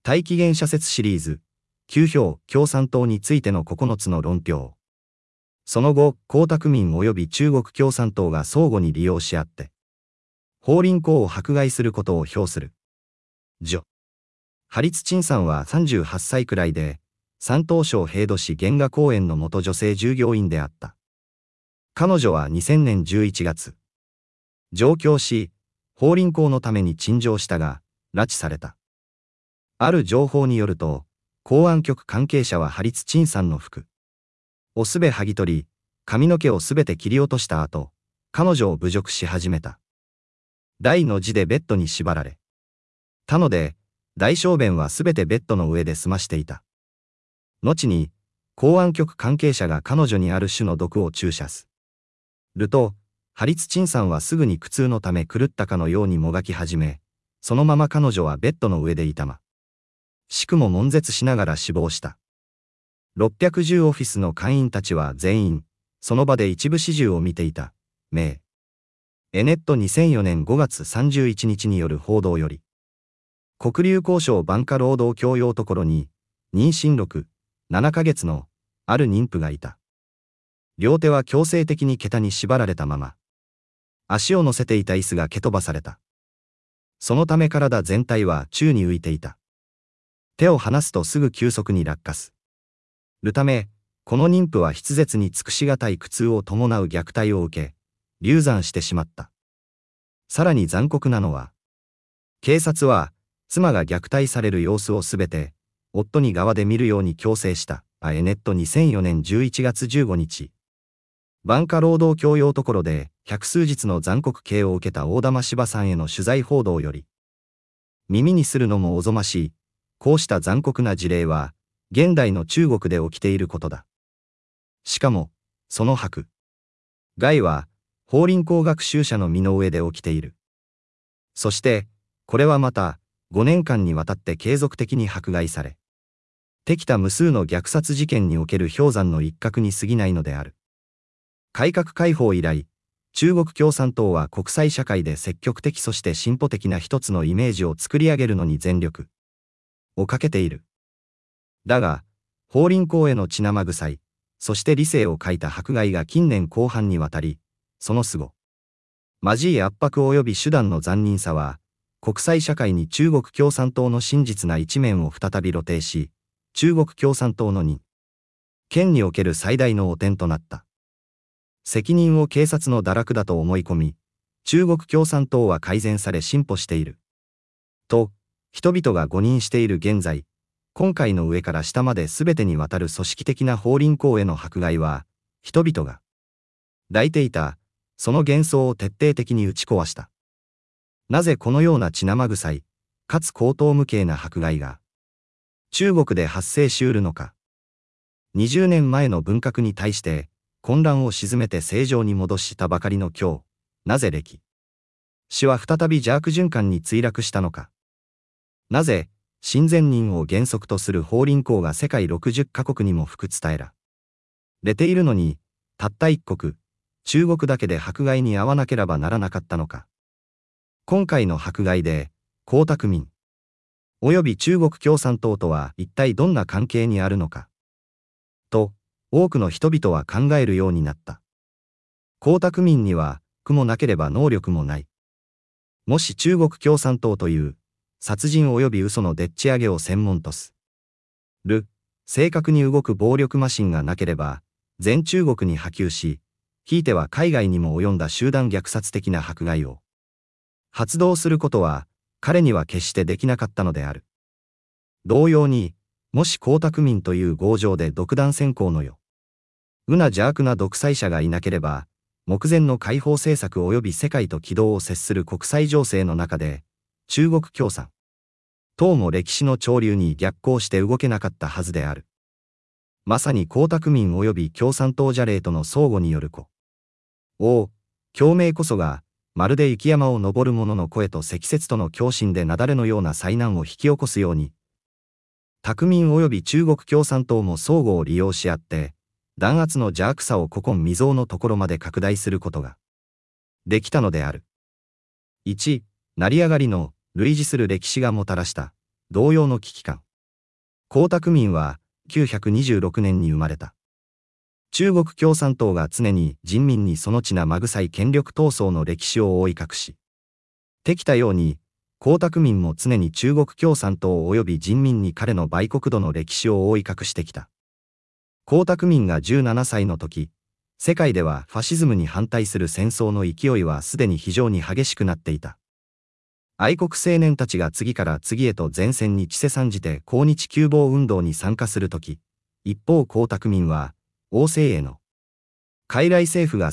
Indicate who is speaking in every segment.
Speaker 1: 大気原社説シリーズ、9票共産党についての9つの論評。その後、江沢民及び中国共産党が相互に利用し合って、法輪功を迫害することを評する。序。ハリツ・チンさんは38歳くらいで、山東省平戸市原画公園の元女性従業員であった。彼女は2000年11月、上京し、法輪功のために陳情したが、拉致された。ある情報によると、公安局関係者はハリツ・チンさんの服をすべ剥ぎ取り、髪の毛をすべて切り落とした後、彼女を侮辱し始めた。大の字でベッドに縛られたので、大小便はすべてベッドの上で済ましていた。後に、公安局関係者が彼女にある種の毒を注射すると、ハリツ・チンさんはすぐに苦痛のため狂ったかのようにもがき始め、そのまま彼女はベッドの上で痛ましくも悶絶しながら死亡した。610オフィスの会員たちは全員、その場で一部始終を見ていた。名。ネット2004年5月31日による報道より。黒竜江省板下労働協用所に、妊娠6、7ヶ月の、ある妊婦がいた。両手は強制的に桁に縛られたまま。足を乗せていた椅子が蹴飛ばされた。そのため体全体は宙に浮いていた。手を離すとすぐ急速に落下するため、この妊婦は筆舌に尽くしがたい苦痛を伴う虐待を受け、流産してしまった。さらに残酷なのは、警察は、妻が虐待される様子をすべて、夫に側で見るように強制した。ネット2004年11月15日。板下労働協用所で百数日の残酷刑を受けた大玉柴さんへの取材報道より。耳にするのもおぞましい、こうした残酷な事例は、現代の中国で起きていることだ。しかも、その迫害は、法輪功学習者の身の上で起きている。そして、これはまた、5年間にわたって継続的に迫害されてきた無数の虐殺事件における氷山の一角に過ぎないのである。改革開放以来、中国共産党は国際社会で積極的そして進歩的な一つのイメージを作り上げるのに全力をかけている。だが、法輪功への血生臭い、そして理性を欠いた迫害が近年広範にわたり、その凄まじい圧迫及び手段の残忍さは、国際社会に中国共産党の真実な一面を再び露呈し、中国共産党の人権における最大の汚点となった。責任を警察の堕落だと思い込み、中国共産党は改善され進歩している。と、人々が誤認している現在、今回の上から下まで全てにわたる組織的な法輪功への迫害は、人々が抱いていた、その幻想を徹底的に打ち壊した。なぜこのような血生臭い、かつ荒唐無稽な迫害が、中国で発生しうるのか。20年前の文革に対して、混乱を鎮めて正常に戻したばかりの今日、なぜ歴史は再び邪悪循環に墜落したのか。なぜ、親善人を原則とする法輪功が世界60カ国にも吹く伝えられているのに、たった一国、中国だけで迫害に遭わなければならなかったのか。今回の迫害で、江沢民、及び中国共産党とは一体どんな関係にあるのか。と、多くの人々は考えるようになった。江沢民には、苦もなければ能力もない。もし中国共産党という、殺人及び嘘のでっち上げを専門とする、正確に動く暴力マシンがなければ、全中国に波及し、ひいては海外にも及んだ集団虐殺的な迫害を発動することは、彼には決してできなかったのである。同様に、もし江沢民という強情で独断専行のような邪悪な独裁者がいなければ、目前の解放政策及び世界と軌道を接する国際情勢の中で、中国共産党も歴史の潮流に逆行して動けなかったはずである。まさに江沢民及び共産党邪霊との相互による共鳴こそが、まるで雪山を登る者の声と積雪との共振で雪崩のような災難を引き起こすように、沢民及び中国共産党も相互を利用し合って、弾圧の邪悪さを古今未曾有のところまで拡大することができたのである。1、成り上がりの類似する歴史がもたらした同様の危機感。江沢民は926年に生まれた。中国共産党が常に人民にそのちなまぐさい権力闘争の歴史を覆い隠し、てきたように、江沢民も常に中国共産党及び人民に彼の売国度の歴史を覆い隠してきた。江沢民が17歳の時、世界ではファシズムに反対する戦争の勢いはすでに非常に激しくなっていた。愛国青年たちが次から次へと前線に散せ参じて抗日救亡運動に参加する時、一方江沢民は、王政への傀儡政府が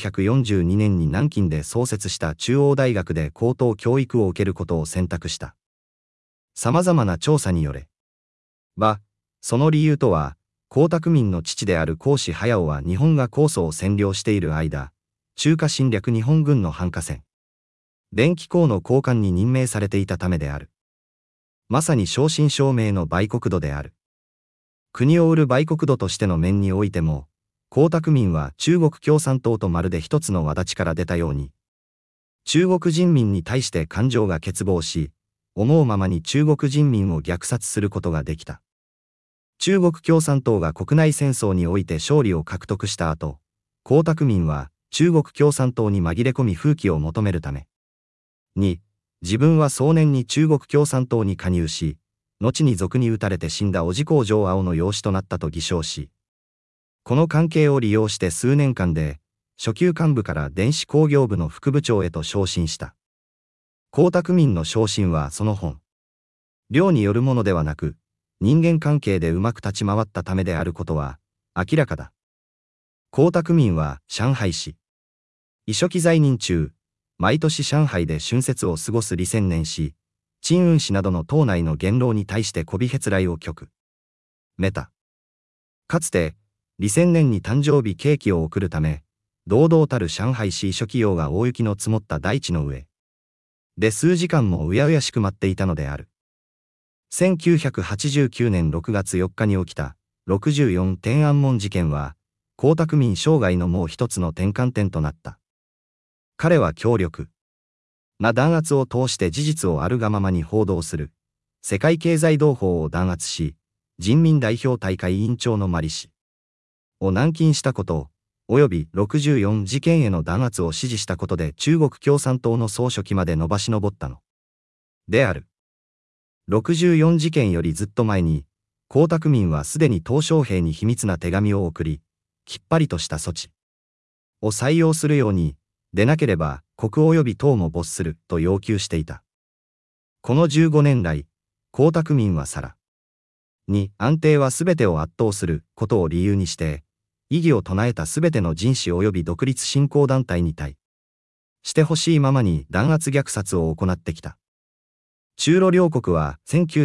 Speaker 1: 1942年に南京で創設した中央大学で高等教育を受けることを選択した。様々な調査によれば、その理由とは、江沢民の父である孔子隼は日本が江蘇を占領している間、中華侵略日本軍の繁華船、電気港の高官に任命されていたためである。まさに正真正銘の売国度である。国を売る売国度としての面においても、江沢民は中国共産党とまるで一つの轍から出たように、中国人民に対して感情が欠乏し、思うままに中国人民を虐殺することができた。中国共産党が国内戦争において勝利を獲得した後、江沢民は中国共産党に紛れ込み風紀を求めるために、自分は壮年に中国共産党に加入し、後に賊に撃たれて死んだ叔父公上青の養子となったと偽証し、この関係を利用して数年間で、初級幹部から電子工業部の副部長へと昇進した。江沢民の昇進はその本領によるものではなく、人間関係でうまく立ち回ったためであることは明らかだ。江沢民は上海市委書記在任中、毎年上海で春節を過ごす李先念氏、陳雲氏などの党内の元老に対して媚びへつらいを極めた。かつて、李先念に誕生日ケーキを贈るため、堂々たる上海市委書記用が大雪の積もった大地の上で数時間もうやうやしく待っていたのである。1989年6月4日に起きた64天安門事件は、江沢民生涯のもう一つの転換点となった。彼は強力な弾圧を通して事実をあるがままに報道する世界経済同胞を弾圧し、人民代表大会委員長のマリ氏を軟禁したこと、及び64事件への弾圧を指示したことで中国共産党の総書記まで伸ばし上ったのである。64事件よりずっと前に、江沢民はすでに鄧小平に秘密な手紙を送り、きっぱりとした措置を採用するように、でなければ国及び党も没すると要求していた。この15年来、江沢民はさらに安定はすべてを圧倒することを理由にして、異義を唱えたすべての人種及び独立振興団体に対してほしいままに弾圧虐殺を行ってきた。中ロ両国は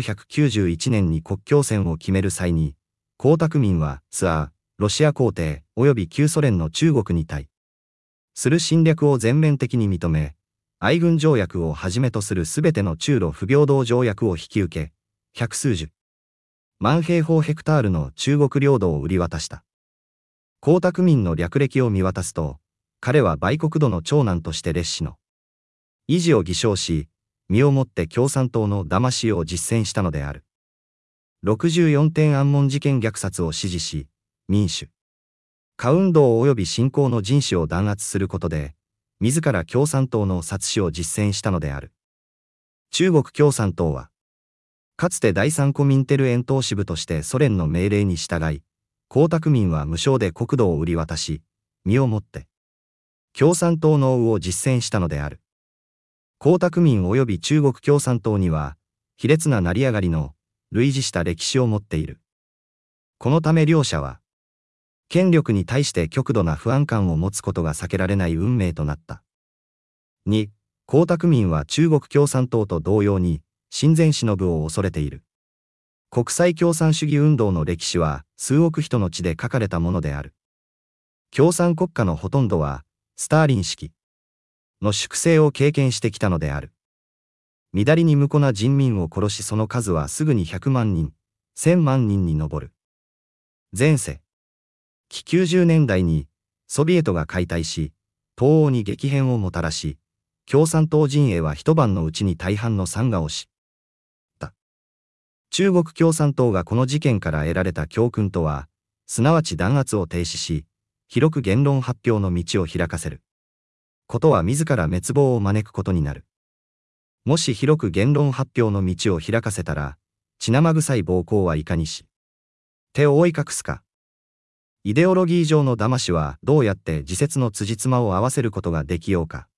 Speaker 1: 1991年に国境線を決める際に、江沢民はツアー、ロシア皇帝及び旧ソ連の中国に対する侵略を全面的に認め、愛軍条約をはじめとするすべての中ロ不平等条約を引き受け、百数十万平方ヘクタールの中国領土を売り渡した。江沢民の略歴を見渡すと、彼は売国度の長男として列氏の維持を偽証し、身をもって共産党の騙しを実践したのである。64天安門事件虐殺を支持し、民主化運動及び信仰の人種を弾圧することで、自ら共産党の殺死を実践したのである。中国共産党は、かつて第三コミンテル遠東支部としてソ連の命令に従い、江沢民は無償で国土を売り渡し、身をもって、共産党の右を実践したのである。江沢民及び中国共産党には、卑劣な成り上がりの類似した歴史を持っている。このため両者は、権力に対して極度な不安感を持つことが避けられない運命となった。2、江沢民は中国共産党と同様に、親善忍を恐れている。国際共産主義運動の歴史は、数億人の血で書かれたものである。共産国家のほとんどは、スターリン式の粛清を経験してきたのである。乱りに無辜な人民を殺しその数はすぐに100万人、1000万人に上る。前世紀90年代にソビエトが解体し、東欧に激変をもたらし、共産党陣営は一晩のうちに大半の惨禍を知った。 中国共産党がこの事件から得られた教訓とは、すなわち弾圧を停止し、広く言論発表の道を開かせることは自ら滅亡を招くことになる。もし広く言論発表の道を開かせたら、血生臭い暴行はいかにし、手を覆い隠すか。イデオロギー上の騙しはどうやって自説の辻褄を合わせることができようか。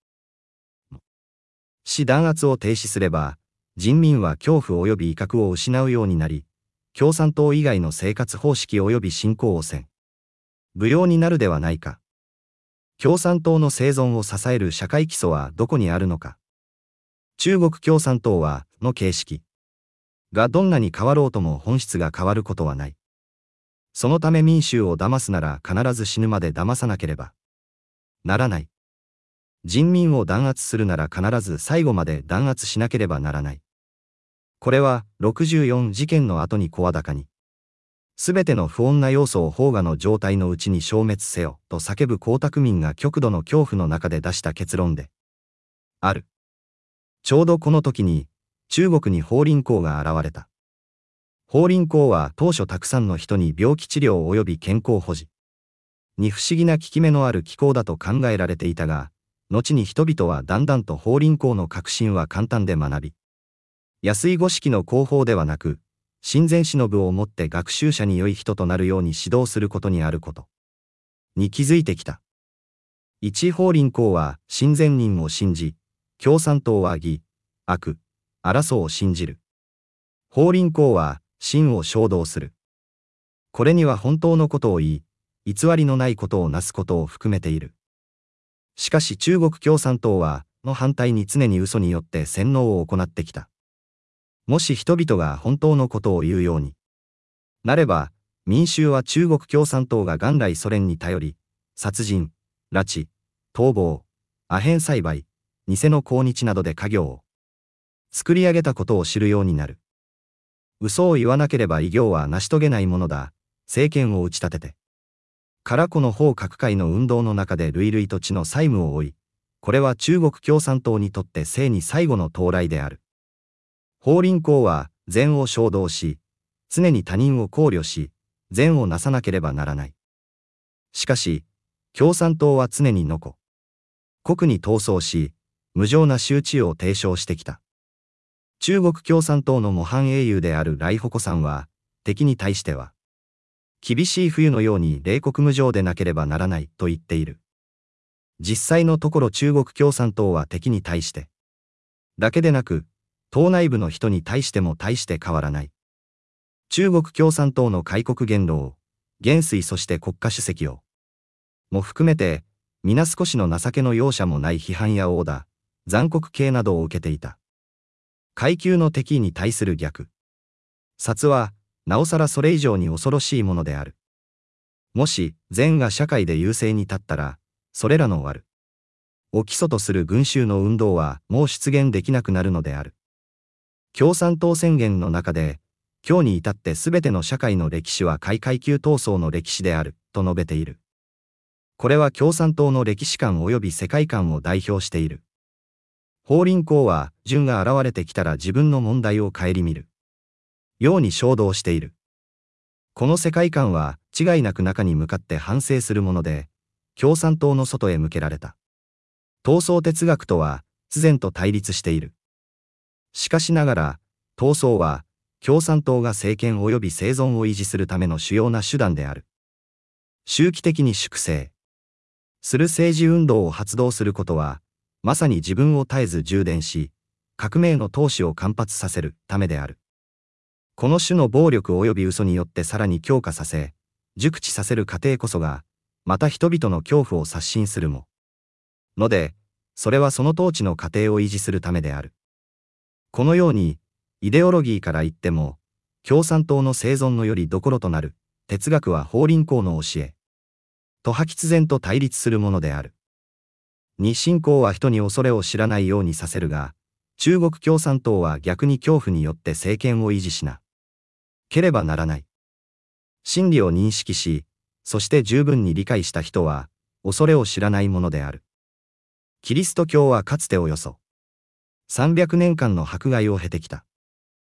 Speaker 1: 弾圧を停止すれば、人民は恐怖及び威嚇を失うようになり、共産党以外の生活方式及び信仰を不要になるではないか。共産党の生存を支える社会基礎はどこにあるのか。中国共産党の形式がどんなに変わろうとも本質が変わることはない。そのため民衆を騙すなら必ず死ぬまで騙さなければならない。人民を弾圧するなら必ず最後まで弾圧しなければならない。これは64事件の後に声高に、すべての不穏な要素を崩壊の状態のうちに消滅せよと叫ぶ江沢民が極度の恐怖の中で出した結論である。ちょうどこの時に中国に法輪功が現れた。法輪功は当初たくさんの人に病気治療及び健康保持に不思議な効き目のある機構だと考えられていたが、後に人々はだんだんと法輪功の革新は簡単で学び、安い語式の講法ではなく、親善忍をもって学習者に良い人となるように指導することにあることに気づいてきた。一法輪功は親善人を信じ、共産党は義、悪、争を信じる。法輪功は真を衝動する。これには本当のことを言い、偽りのないことをなすことを含めている。しかし中国共産党は、の反対に常に嘘によって洗脳を行ってきた。もし人々が本当のことを言うようになれば、民衆は中国共産党が元来ソ連に頼り、殺人、拉致、逃亡、アヘン栽培、偽の抗日などで家業を作り上げたことを知るようになる。嘘を言わなければ偉業は成し遂げないものだ。政権を打ち立ててからこの法各界の運動の中で累々と地の債務を負い、これは中国共産党にとって生に最後の到来である。法輪功は善を衝動し、常に他人を考慮し、善をなさなければならない。しかし、共産党は常に国に闘争し、無情な羞恥を提唱してきた。中国共産党の模範英雄である来鉾さんは、敵に対しては、厳しい冬のように冷酷無情でなければならないと言っている。実際のところ中国共産党は敵に対して、だけでなく、党内部の人に対しても大して変わらない。中国共産党の開国元老、元帥そして国家主席を、も含めて、皆少しの情けの容赦もない批判や殴打、残酷刑などを受けていた。階級の敵に対する虐殺は、なおさらそれ以上に恐ろしいものである。もし、善が社会で優勢に立ったら、それらの悪を基礎とする群衆の運動はもう出現できなくなるのである。共産党宣言の中で、今日に至ってすべての社会の歴史は下位階級闘争の歴史である、と述べている。これは共産党の歴史観及び世界観を代表している。法輪功は、順が現れてきたら自分の問題を顧みるように衝動している。この世界観は違いなく中に向かって反省するもので、共産党の外へ向けられた。闘争哲学とは、必然と対立している。しかしながら、闘争は、共産党が政権及び生存を維持するための主要な手段である。周期的に粛清する政治運動を発動することは、まさに自分を絶えず充電し、革命の闘志を揮発させるためである。この種の暴力及び嘘によってさらに強化させ、熟知させる過程こそが、また人々の恐怖を刷新するもので、それはその統治の過程を維持するためである。このように、イデオロギーから言っても、共産党の生存のよりどころとなる、哲学は法輪功の教え、とは必然と対立するものである。二信仰は人に恐れを知らないようにさせるが、中国共産党は逆に恐怖によって政権を維持しなければならない。真理を認識し、そして十分に理解した人は、恐れを知らないものである。キリスト教はかつておよそ300年間の迫害を経てきた。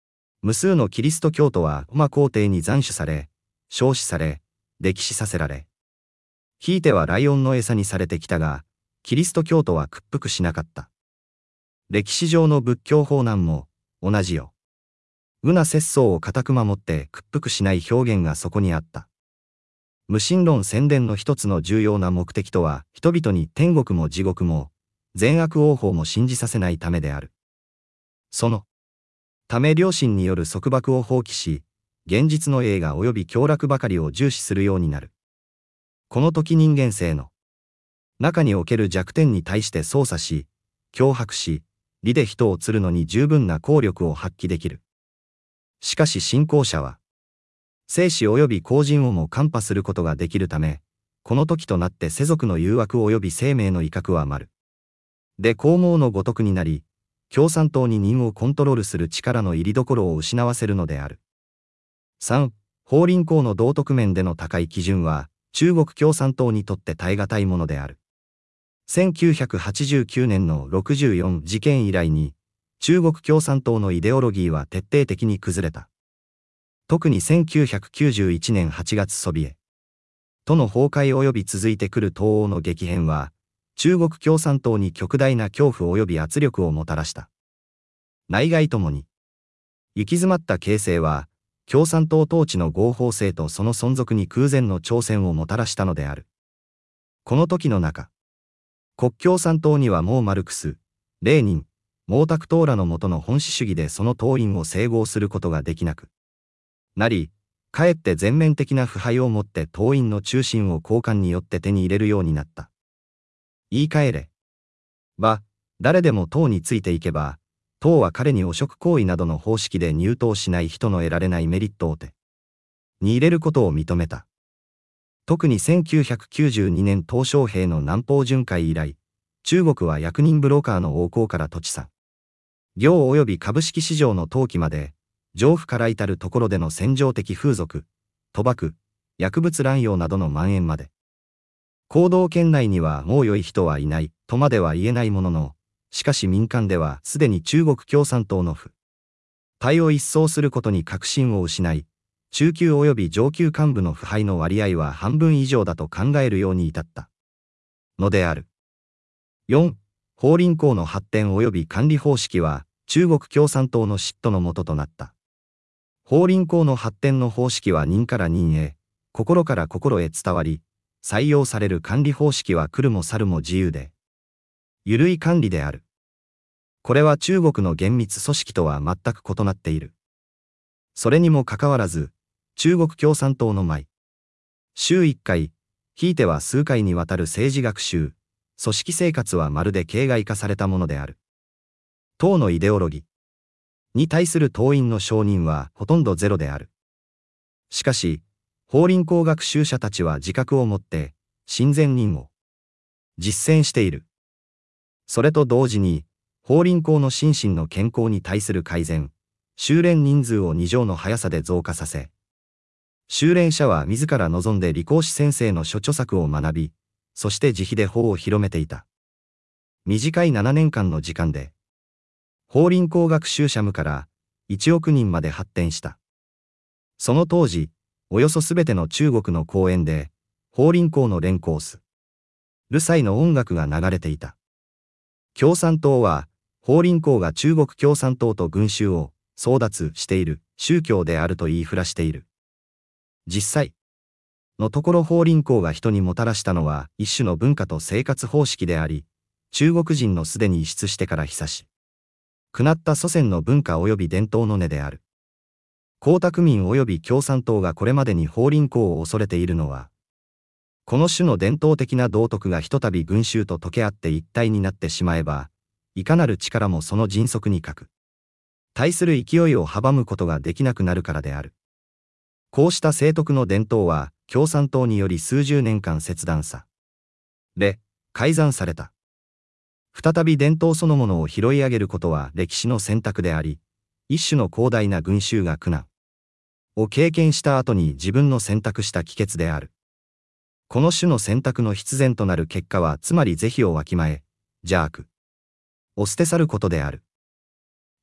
Speaker 1: 無数のキリスト教徒はローマ皇帝に斬首され、焼死され、溺死させられ、ひいてはライオンの餌にされてきたが、キリスト教徒は屈服しなかった。歴史上の仏教法難も同じよ。無な節操を固く守って屈服しない表現がそこにあった。無神論宣伝の一つの重要な目的とは、人々に天国も地獄も、善悪応報も信じさせないためである。そのため良心による束縛を放棄し、現実の栄華及び享楽ばかりを重視するようになる。この時人間性の中における弱点に対して操作し、脅迫し、理で人を釣るのに十分な効力を発揮できる。しかし信仰者は、生死及び後人をも看破することができるため、この時となって世俗の誘惑及び生命の威嚇は丸で孔孟のごとくになり、共産党に任をコントロールする力の入りどころを失わせるのである。3. 法輪功の道徳面での高い基準は、中国共産党にとって耐え難いものである。1989年の64事件以来に、中国共産党のイデオロギーは徹底的に崩れた。特に1991年8月ソビエトの崩壊及び続いてくる東欧の激変は、中国共産党に極大な恐怖及び圧力をもたらした。内外ともに、行き詰まった形勢は、共産党統治の合法性とその存続に空前の挑戦をもたらしたのである。この時の中、国共産党にはもうマルクス、レーニン、毛沢東らの下の本志主義でその党員を整合することができなくなり、かえって全面的な腐敗をもって党員の中心を交換によって手に入れるようになった。言い換えれば、誰でも党についていけば、党は彼に汚職行為などの方式で入党しない人の得られないメリットを手に入れることを認めた。特に1992年鄧小平の南方巡回以来、中国は役人ブローカーの横行から土地産業及び株式市場の投機まで、上府から至るところでの戦場的風俗、賭博、薬物乱用などの蔓延まで。行動圏内にはもう良い人はいないとまでは言えないものの、しかし民間ではすでに中国共産党の腐敗を一掃することに確信を失い、中級及び上級幹部の腐敗の割合は半分以上だと考えるように至ったのである。4. 法輪功の発展及び管理方式は中国共産党の嫉妬のもととなった。法輪功の発展の方式は人から人へ、心から心へ伝わり、採用される管理方式は来るも去るも自由で、緩い管理である。これは中国の厳密組織とは全く異なっている。それにもかかわらず、中国共産党の毎週1回、ひいては数回にわたる政治学習、組織生活はまるで形骸化されたものである。党のイデオロギーに対する党員の承認はほとんどゼロである。しかし、法輪功学習者たちは自覚を持って、親善任を実践している。それと同時に、法輪功の心身の健康に対する改善、修練人数を2乗の速さで増加させ、修練者は自ら望んで理工士先生の諸著作を学び、そして自費で法を広めていた。短い7年間の時間で、法輪功学習者無から1億人まで発展した。その当時、およそすべての中国の公園で、法輪功の連コース、ルサイの音楽が流れていた。共産党は、法輪功が中国共産党と群衆を争奪している宗教であると言いふらしている。実際のところ法輪功が人にもたらしたのは一種の文化と生活方式であり、中国人のすでに移出してから久しくなった祖先の文化及び伝統の根である。江沢民及び共産党がこれまでに法輪功を恐れているのは、この種の伝統的な道徳がひとたび群衆と溶け合って一体になってしまえば、いかなる力もその迅速に対する勢いを阻むことができなくなるからである。こうした聖徳の伝統は、共産党により数十年間切断され、改ざんされた。再び伝統そのものを拾い上げることは歴史の選択であり、一種の広大な群衆が苦難を経験した後に自分の選択した帰結である。この種の選択の必然となる結果は、つまり是非をわきまえ、邪悪を捨て去ることである。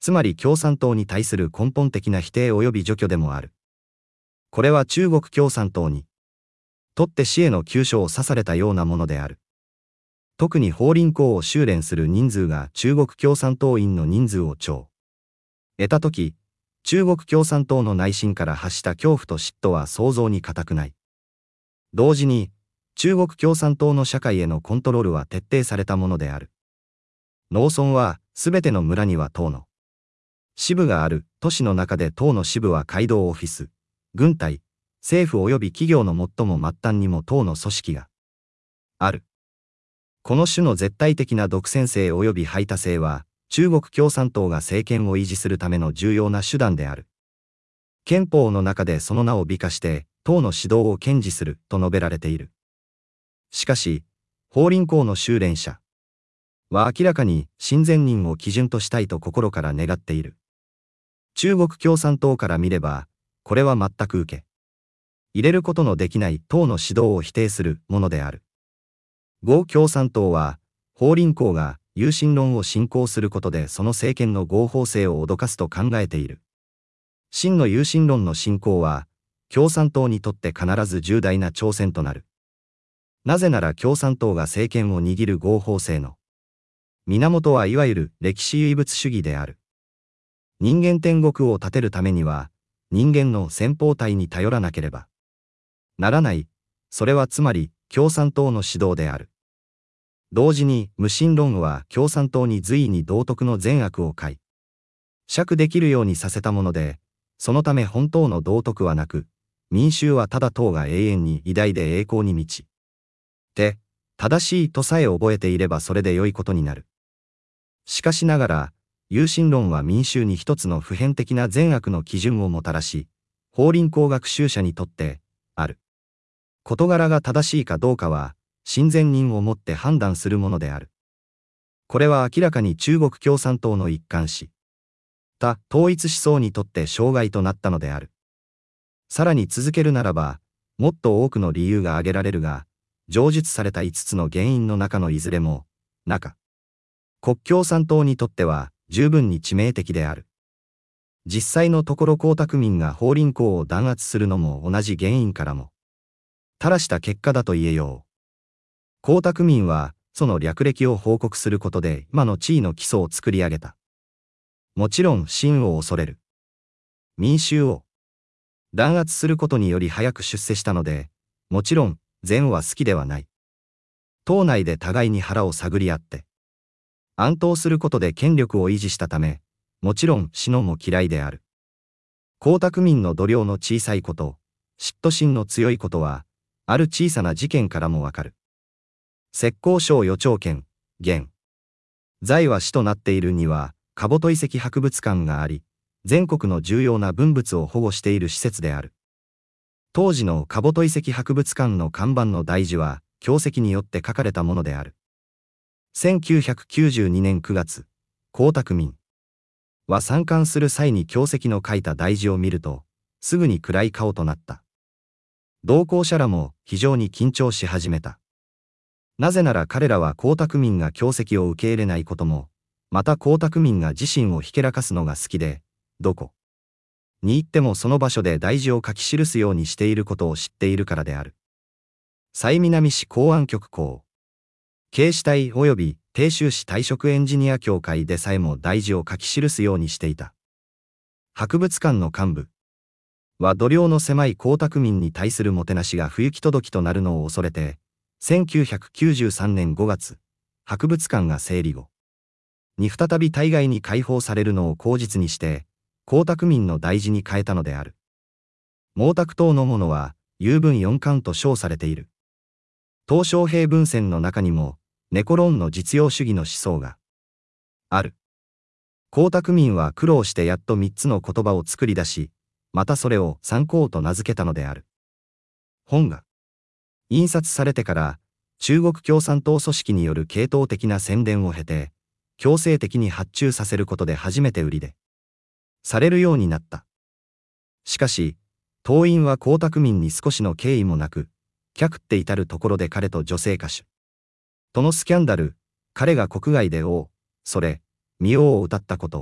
Speaker 1: つまり共産党に対する根本的な否定及び除去でもある。これは中国共産党にとって死への急所を刺されたようなものである。特に法輪功を修練する人数が中国共産党員の人数を超得たとき、中国共産党の内心から発した恐怖と嫉妬は想像に難くない。同時に、中国共産党の社会へのコントロールは徹底されたものである。農村は、すべての村には党の支部がある。都市の中で党の支部は街道オフィス、軍隊、政府及び企業の最も末端にも党の組織がある。この種の絶対的な独占性及び排他性は、中国共産党が政権を維持するための重要な手段である。憲法の中でその名を美化して、党の指導を堅持すると述べられている。しかし、法輪功の修練者は明らかに親善人を基準としたいと心から願っている。中国共産党から見れば、これは全く受け入れることのできない党の指導を否定するものである。呉共産党は、法輪功が有神論を信仰することでその政権の合法性を脅かすと考えている。真の有神論の信仰は、共産党にとって必ず重大な挑戦となる。なぜなら共産党が政権を握る合法性の源はいわゆる歴史唯物主義である。人間天国を建てるためには、人間の先方体に頼らなければならない。それはつまり共産党の指導である。同時に無神論は共産党に随意に道徳の善悪を解釈できるようにさせたもので、そのため本当の道徳はなく、民衆はただ党が永遠に偉大で栄光に満ちて、正しいとさえ覚えていればそれで良いことになる。しかしながら、有神論は民衆に一つの普遍的な善悪の基準をもたらし、法輪功学習者にとって、ある事柄が正しいかどうかは、親善人をもって判断するものである。これは明らかに中国共産党の一貫した統一思想にとって障害となったのである。さらに続けるならば、もっと多くの理由が挙げられるが、上述された5つの原因の中のいずれも、国共産党にとっては十分に致命的である。実際のところ江沢民が法輪功を弾圧するのも同じ原因からもたらした結果だと言えよう。江沢民は、その略歴を報告することで今の地位の基礎を作り上げた。もちろん真を恐れる民衆を弾圧することにより早く出世したので、もちろん善は好きではない。党内で互いに腹を探り合って暗闘することで権力を維持したため、もちろん死のも嫌いである。江沢民の度量の小さいこと、嫉妬心の強いことは、ある小さな事件からもわかる。浙江省余町県、現在は市となっているには、兜遺跡博物館があり、全国の重要な文物を保護している施設である。当時の兜遺跡博物館の看板の題字は、経石によって書かれたものである。1992年9月、江沢民は参観する際に経石の書いた題字を見ると、すぐに暗い顔となった。同行者らも非常に緊張し始めた。なぜなら彼らは江沢民が経石を受け入れないことも、また江沢民が自身をひけらかすのが好きで、どこに行ってもその場所で題字を書き記すようにしていることを知っているからである。西南市公安局公警視隊及び鄭州市退職エンジニア協会でさえも題字を書き記すようにしていた。博物館の幹部は度量の狭い江沢民に対するもてなしが不行き届きとなるのを恐れて、1993年5月、博物館が整理後に再び対外に開放されるのを口実にして、江沢民の題字に変えたのである。毛沢東のものは、雄文四貫と称されている。鄧小平文選の中にも、猫論の実用主義の思想がある。江沢民は苦労してやっと3つの言葉を作り出し、またそれを参考と名付けたのである。本が印刷されてから、中国共産党組織による系統的な宣伝を経て、強制的に発注させることで初めて売り出されるようになった。しかし、党員は江沢民に少しの敬意もなく、客って至るところで彼と女性歌手とのスキャンダル、彼が国外で王、それ、ミオを歌ったこと、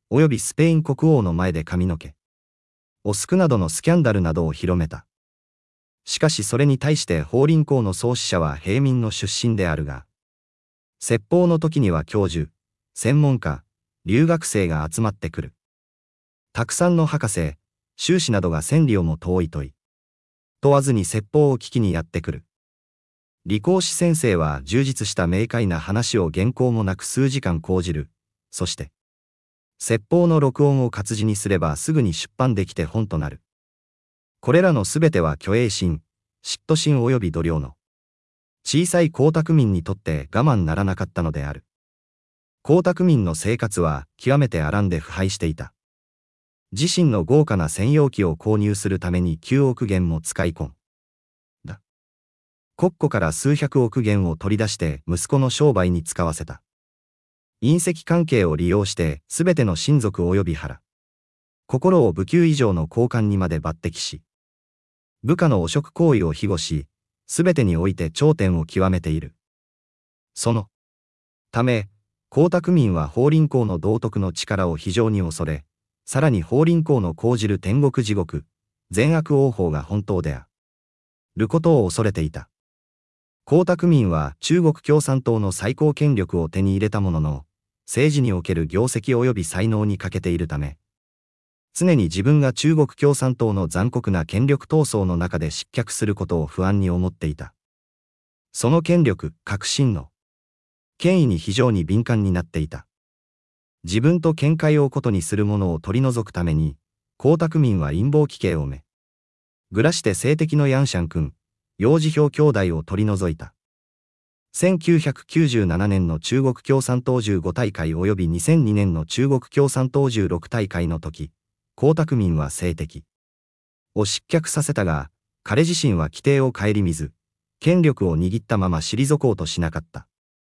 Speaker 1: 及びスペイン国王の前で髪の毛をすくなどのスキャンダルなどを広めた。しかしそれに対して法輪功の創始者は平民の出身であるが、説法の時には教授、専門家、留学生が集まってくる。たくさんの博士、修士などが千里をも遠い問わずに説法を聞きにやってくる。理工士先生は充実した明快な話を原稿もなく数時間講じる。そして、説法の録音を活字にすればすぐに出版できて本となる。これらのすべては虚栄心、嫉妬心及び度量の小さい江沢民にとって我慢ならなかったのである。江沢民の生活は極めて荒んで腐敗していた。自身の豪華な専用機を購入するために9億元も使い込んだ。国庫から数百億元を取り出して息子の商売に使わせた。隕石関係を利用してすべての親族及び腹、心を部級以上の高官にまで抜擢し、部下の汚職行為を庇護し、すべてにおいて頂点を極めている。そのため、江沢民は法輪功の道徳の力を非常に恐れ、さらに法輪功の講じる天国地獄、善悪応報が本当であることを恐れていた。江沢民は中国共産党の最高権力を手に入れたものの、政治における業績及び才能に欠けているため、常に自分が中国共産党の残酷な権力闘争の中で失脚することを不安に思っていた。その権力、革新の権威に非常に敏感になっていた。自分と見解を異にする者を取り除くために、江沢民は陰謀奇形をめぐらして政敵のヤンシャン君、楊慈氷兄弟を取り除いた。1997年の中国共産党15大会及び2002年の中国共産党16大会の時、江沢民は政敵を失脚させたが、彼自身は規定を顧みず、権力を握ったまま退こうとしなかった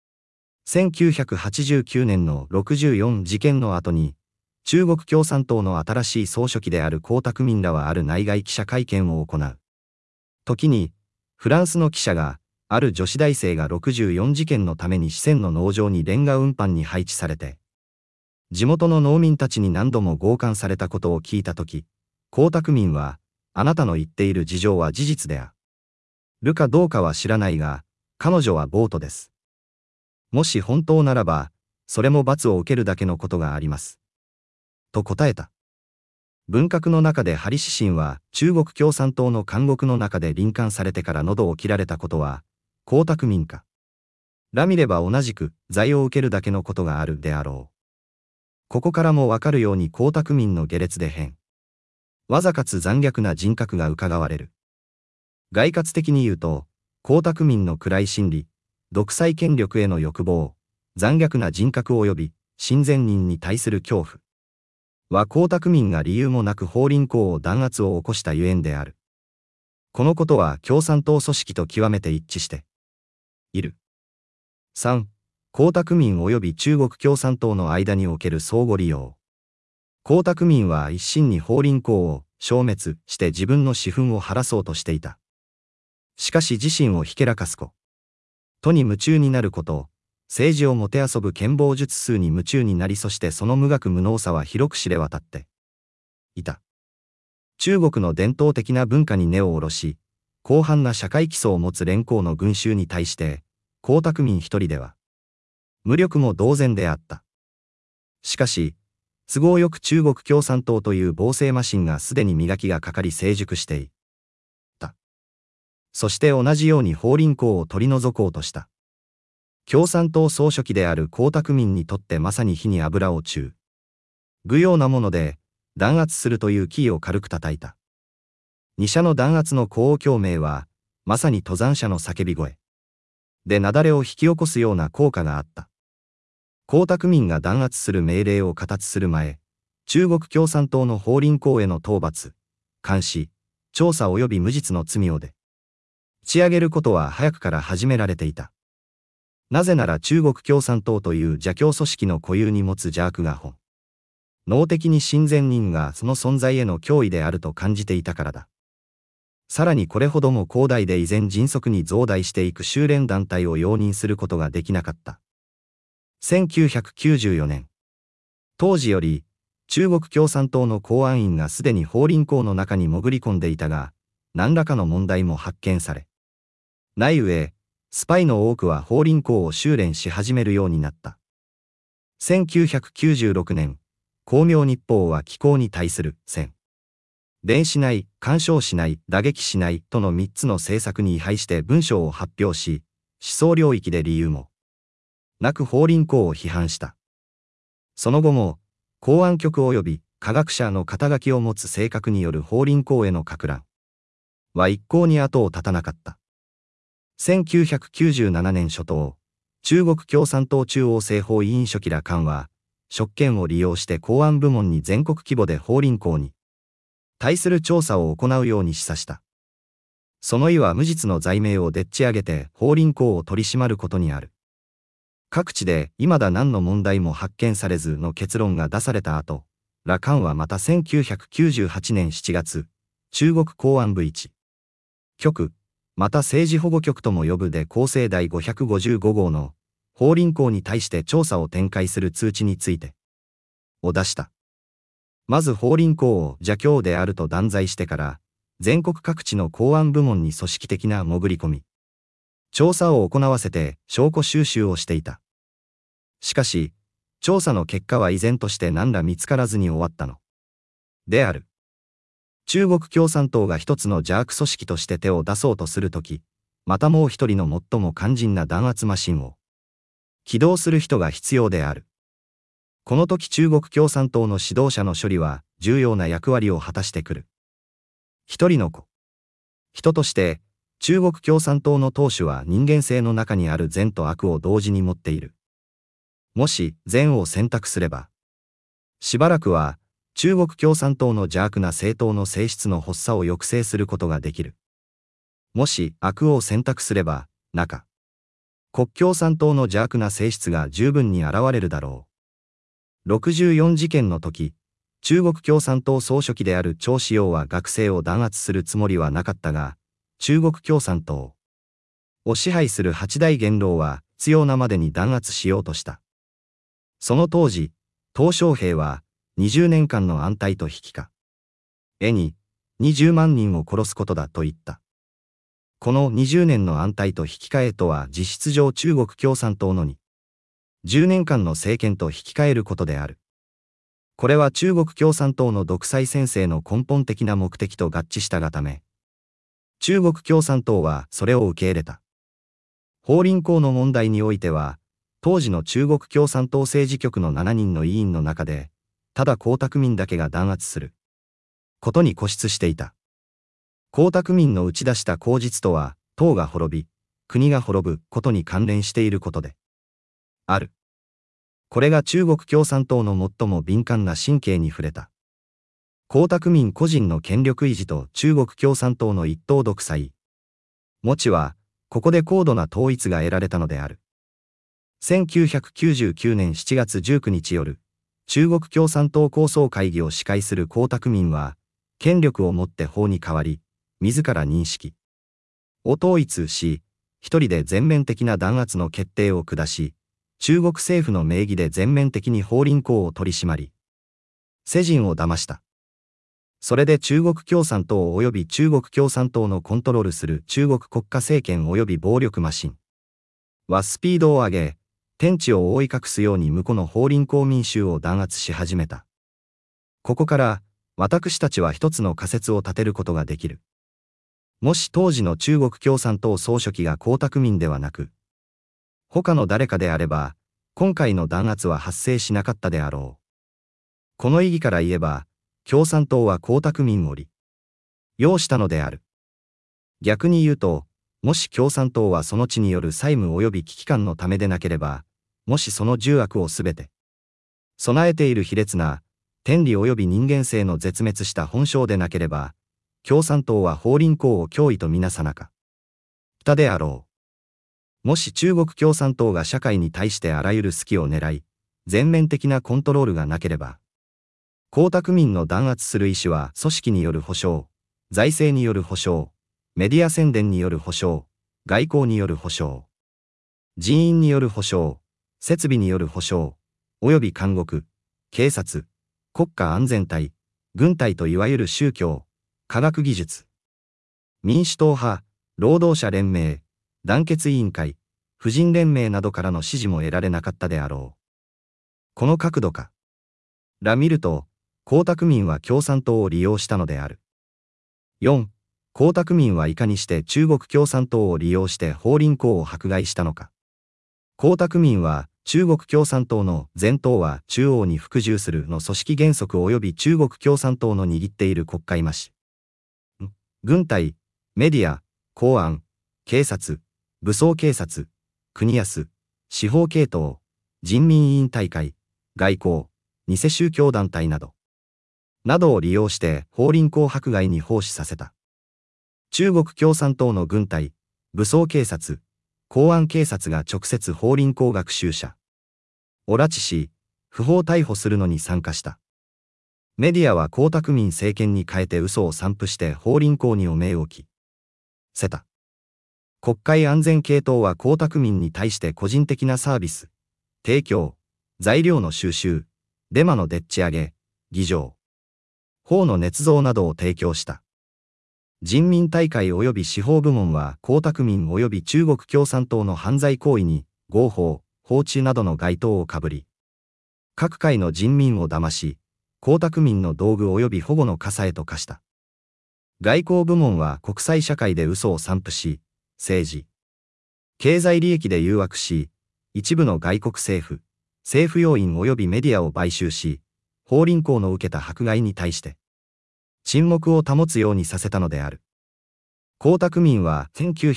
Speaker 1: 。1989年の64事件の後に、中国共産党の新しい総書記である江沢民らはある内外記者会見を行う。時に、フランスの記者が、ある女子大生が64事件のために四川の農場にレンガ運搬に配置されて、地元の農民たちに何度も強姦されたことを聞いたとき、江沢民は、あなたの言っている事情は事実であるかどうかは知らないが、彼女は暴徒です。もし本当ならば、それも罰を受けるだけのことがあります。と答えた。文革の中でハリ指針は中国共産党の監獄の中で臨監されてから喉を切られたことは、江沢民から見れば同じく罪を受けるだけのことがあるであろう。ここからもわかるように江沢民の下劣でわざかつ残虐な人格が伺われる。概括的に言うと、江沢民の暗い心理、独裁権力への欲望、残虐な人格及び親善人に対する恐怖は江沢民が理由もなく法輪功を弾圧を起こしたゆえんである。このことは共産党組織と極めて一致している。3. 江沢民及び中国共産党の間における相互利用。江沢民は一心に法輪功を消滅して自分の私憤を晴らそうとしていた。しかし自身をひけらかすことに夢中になること、政治をもてあそぶ権謀術数に夢中になり、そしてその無学無能さは広く知れ渡っていた。中国の伝統的な文化に根を下ろし、広範な社会基礎を持つ連合の群衆に対して、江沢民一人では無力も同然であった。しかし、都合よく中国共産党という暴政マシンがすでに磨きがかかり成熟していた。そして同じように法輪功を取り除こうとした。共産党総書記である江沢民にとってまさに火に油を注ぐようなもので、弾圧するというキーを軽く叩いた。二者の弾圧の呼応共鳴は、まさに登山者の叫び声で雪崩を引き起こすような効果があった。江沢民が弾圧する命令を形する前、中国共産党の法輪功への討伐、監視、調査及び無実の罪をで打ち上げることは早くから始められていた。なぜなら中国共産党という邪教組織の固有に持つ邪悪が本能的に親善人がその存在への脅威であると感じていたからだ。さらにこれほども広大で依然迅速に増大していく修練団体を容認することができなかった。1994年。当時より中国共産党の公安員がすでに法輪功の中に潜り込んでいたが、何らかの問題も発見されない上、スパイの多くは法輪功を修練し始めるようになった。1996年、光明日報は機構に対する宣伝しない、干渉しない、打撃しないとの3つの政策に違反して文章を発表し、思想領域で理由もなく法輪功を批判した。その後も、公安局及び科学者の肩書きを持つ性格による法輪功への撹乱は一向に後を絶たなかった。1997年初頭、中国共産党中央政法委員書記ら官は、職権を利用して公安部門に全国規模で法輪功に対する調査を行うように示唆した。その意は無実の罪名をでっち上げて法輪功を取り締まることにある。各地で未だ何の問題も発見されずの結論が出された後、羅漢はまた1998年7月、中国公安部一局、また政治保護局とも呼ぶで構成第555号の法輪功に対して調査を展開する通知についてを出した。まず法輪功を邪教であると断罪してから、全国各地の公安部門に組織的な潜り込み、調査を行わせて証拠収集をしていた。しかし、調査の結果は依然として何ら見つからずに終わったのである。中国共産党が一つの邪悪組織として手を出そうとするとき、またもう一人の最も肝心な弾圧マシンを起動する人が必要である。この時中国共産党の指導者の処理は重要な役割を果たしてくる。一人の人として、中国共産党の党首は人間性の中にある善と悪を同時に持っている。もし善を選択すれば、しばらくは中国共産党の邪悪な政党の性質の発作を抑制することができる。もし悪を選択すれば、国共産党の邪悪な性質が十分に現れるだろう。64事件の時、中国共産党総書記である趙紫陽は学生を弾圧するつもりはなかったが、中国共産党を支配する八大元老は必要なまでに弾圧しようとした。その当時、鄧小平は20年間の安泰と引き換えに20万人を殺すことだと言った。この20年の安泰と引き換えとは実質上中国共産党の10年間の政権と引き換えることである。これは中国共産党の独裁専制の根本的な目的と合致したがため、中国共産党はそれを受け入れた。法輪功の問題においては、当時の中国共産党政治局の7人の委員の中で、ただ江沢民だけが弾圧することに固執していた。江沢民の打ち出した口実とは、党が滅び、国が滅ぶことに関連していることである。これが中国共産党の最も敏感な神経に触れた。江沢民個人の権力維持と中国共産党の一党独裁持ちは、ここで高度な統一が得られたのである。1999年7月19日夜、中国共産党構想会議を司会する江沢民は、権力をもって法に代わり、自ら認識を統一し、一人で全面的な弾圧の決定を下し、中国政府の名義で全面的に法輪功を取り締まり、世人を騙した。それで中国共産党及び中国共産党のコントロールする中国国家政権及び暴力マシンはスピードを上げ、天地を覆い隠すように無辜の法輪功民衆を弾圧し始めた。ここから、私たちは一つの仮説を立てることができる。もし当時の中国共産党総書記が江沢民ではなく、他の誰かであれば、今回の弾圧は発生しなかったであろう。この意義から言えば、共産党は江沢民を利用したのである。逆に言うと、もし共産党はその地による債務及び危機感のためでなければ、もしその重悪をすべて備えている卑劣な天理及び人間性の絶滅した本性でなければ、共産党は法輪功を脅威とみなさなかったであろう。もし中国共産党が社会に対してあらゆる隙を狙い、全面的なコントロールがなければ、江沢民の弾圧する意思は組織による保障、財政による保障、メディア宣伝による保障、外交による保障、人員による保障、設備による保障、及び監獄、警察、 国家安全隊、軍隊といわゆる宗教、科学技術、民主党派、労働者連盟、団結委員会、婦人連盟などからの支持も得られなかったであろう。この角度から見ると、江沢民は共産党を利用したのである。4. 江沢民はいかにして中国共産党を利用して法輪功を迫害したのか。江沢民は中国共産党の前頭は中央に服従するの組織原則及び中国共産党の握っている国会増し、軍隊、メディア、公安、警察、武装警察、国安、司法系統、人民委員大会、外交、偽宗教団体などを利用して法輪功迫害に奉仕させた。中国共産党の軍隊、武装警察、公安警察が直接法輪功学習者を拉致し、不法逮捕するのに参加した。メディアは江沢民政権に変えて嘘を散布して法輪功に汚名を着せた。国会安全系統は江沢民に対して個人的なサービス、提供、材料の収集、デマのでっち上げ、偽造、法の捏造などを提供した。人民大会及び司法部門は江沢民及び中国共産党の犯罪行為に合法、法治などの該当をかぶり、各界の人民を騙し、江沢民の道具及び保護の傘へと化した。外交部門は国際社会で嘘を散布し、政治、経済利益で誘惑し、一部の外国政府要員及びメディアを買収し、法輪功の受けた迫害に対して、沈黙を保つようにさせたのである。江沢民は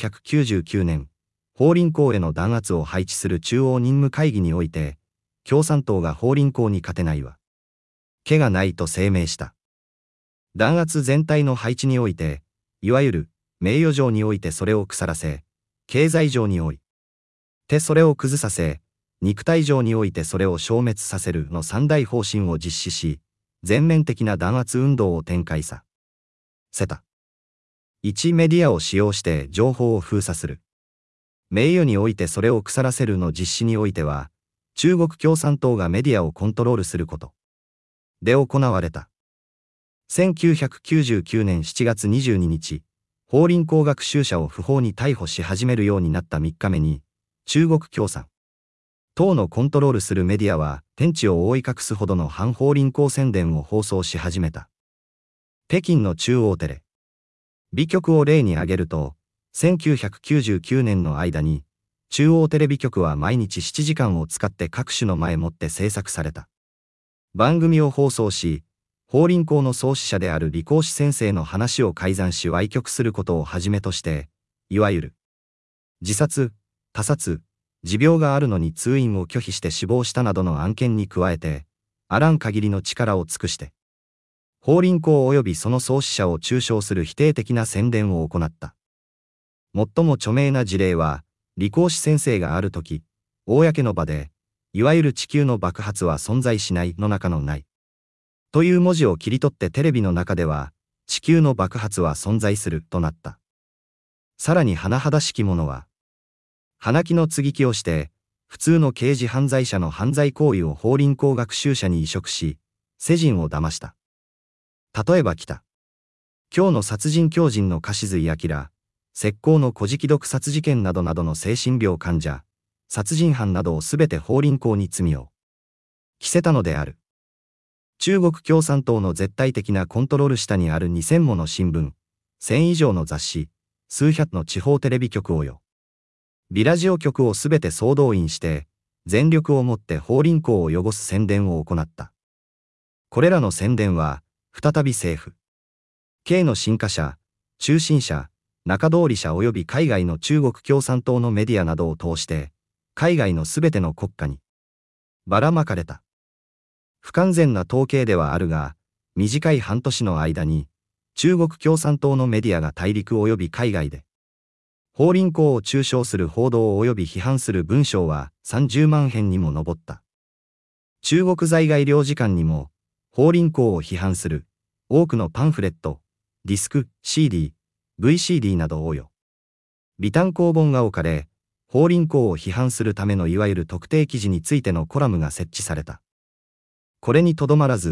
Speaker 1: 1999年、法輪功への弾圧を配置する中央任務会議において、共産党が法輪功に勝てないわけがないと声明した。弾圧全体の配置において、いわゆる名誉上においてそれを腐らせ、経済上においてそれを崩させ、肉体上においてそれを消滅させるの三大方針を実施し、全面的な弾圧運動を展開させた。1. メディアを使用して情報を封鎖する。名誉においてそれを腐らせるの実施においては、中国共産党がメディアをコントロールすることで行われた。1999年7月22日、法輪功学習者を不法に逮捕し始めるようになった3日目に、中国共産党のコントロールするメディアは天地を覆い隠すほどの反法輪功宣伝を放送し始めた。北京の中央テレビ局を例に挙げると、1999年の間に、中央テレビ局は毎日7時間を使って各種の前もって制作された番組を放送し、法輪功の創始者である李光志先生の話を改ざんし歪曲することをはじめとして、いわゆる自殺、他殺、持病があるのに通院を拒否して死亡したなどの案件に加えて、あらん限りの力を尽くして、法輪功及びその創始者を中傷する否定的な宣伝を行った。最も著名な事例は、李光志先生があるとき、公の場で、いわゆる地球の爆発は存在しないの中のない。という文字を切り取ってテレビの中では、地球の爆発は存在するとなった。さらに甚だしきものは、鼻木の接ぎ木をして、普通の刑事犯罪者の犯罪行為を法輪功学習者に移植し、世人を騙した。例えば今日の殺人狂人の柏津井明、石膏の古事記毒殺事件などの精神病患者、殺人犯などをすべて法輪功に罪を着せたのである。中国共産党の絶対的なコントロール下にある2000もの新聞、1000以上の雑誌、数百の地方テレビ局をビラジオ局をすべて総動員して、全力をもって法輪功を汚す宣伝を行った。これらの宣伝は、再び政府系の新華社、中新社、中通り社及び海外の中国共産党のメディアなどを通して、海外のすべての国家にばらまかれた。不完全な統計ではあるが、短い半年の間に、中国共産党のメディアが大陸及び海外で、法輪功を中傷する報道及び批判する文章は30万編にも上った。中国在外領事館にも、法輪功を批判する多くのパンフレット、ディスク、CD、VCD など微単行本が置かれ、法輪功を批判するためのいわゆる特定記事についてのコラムが設置された。これにとどまらず、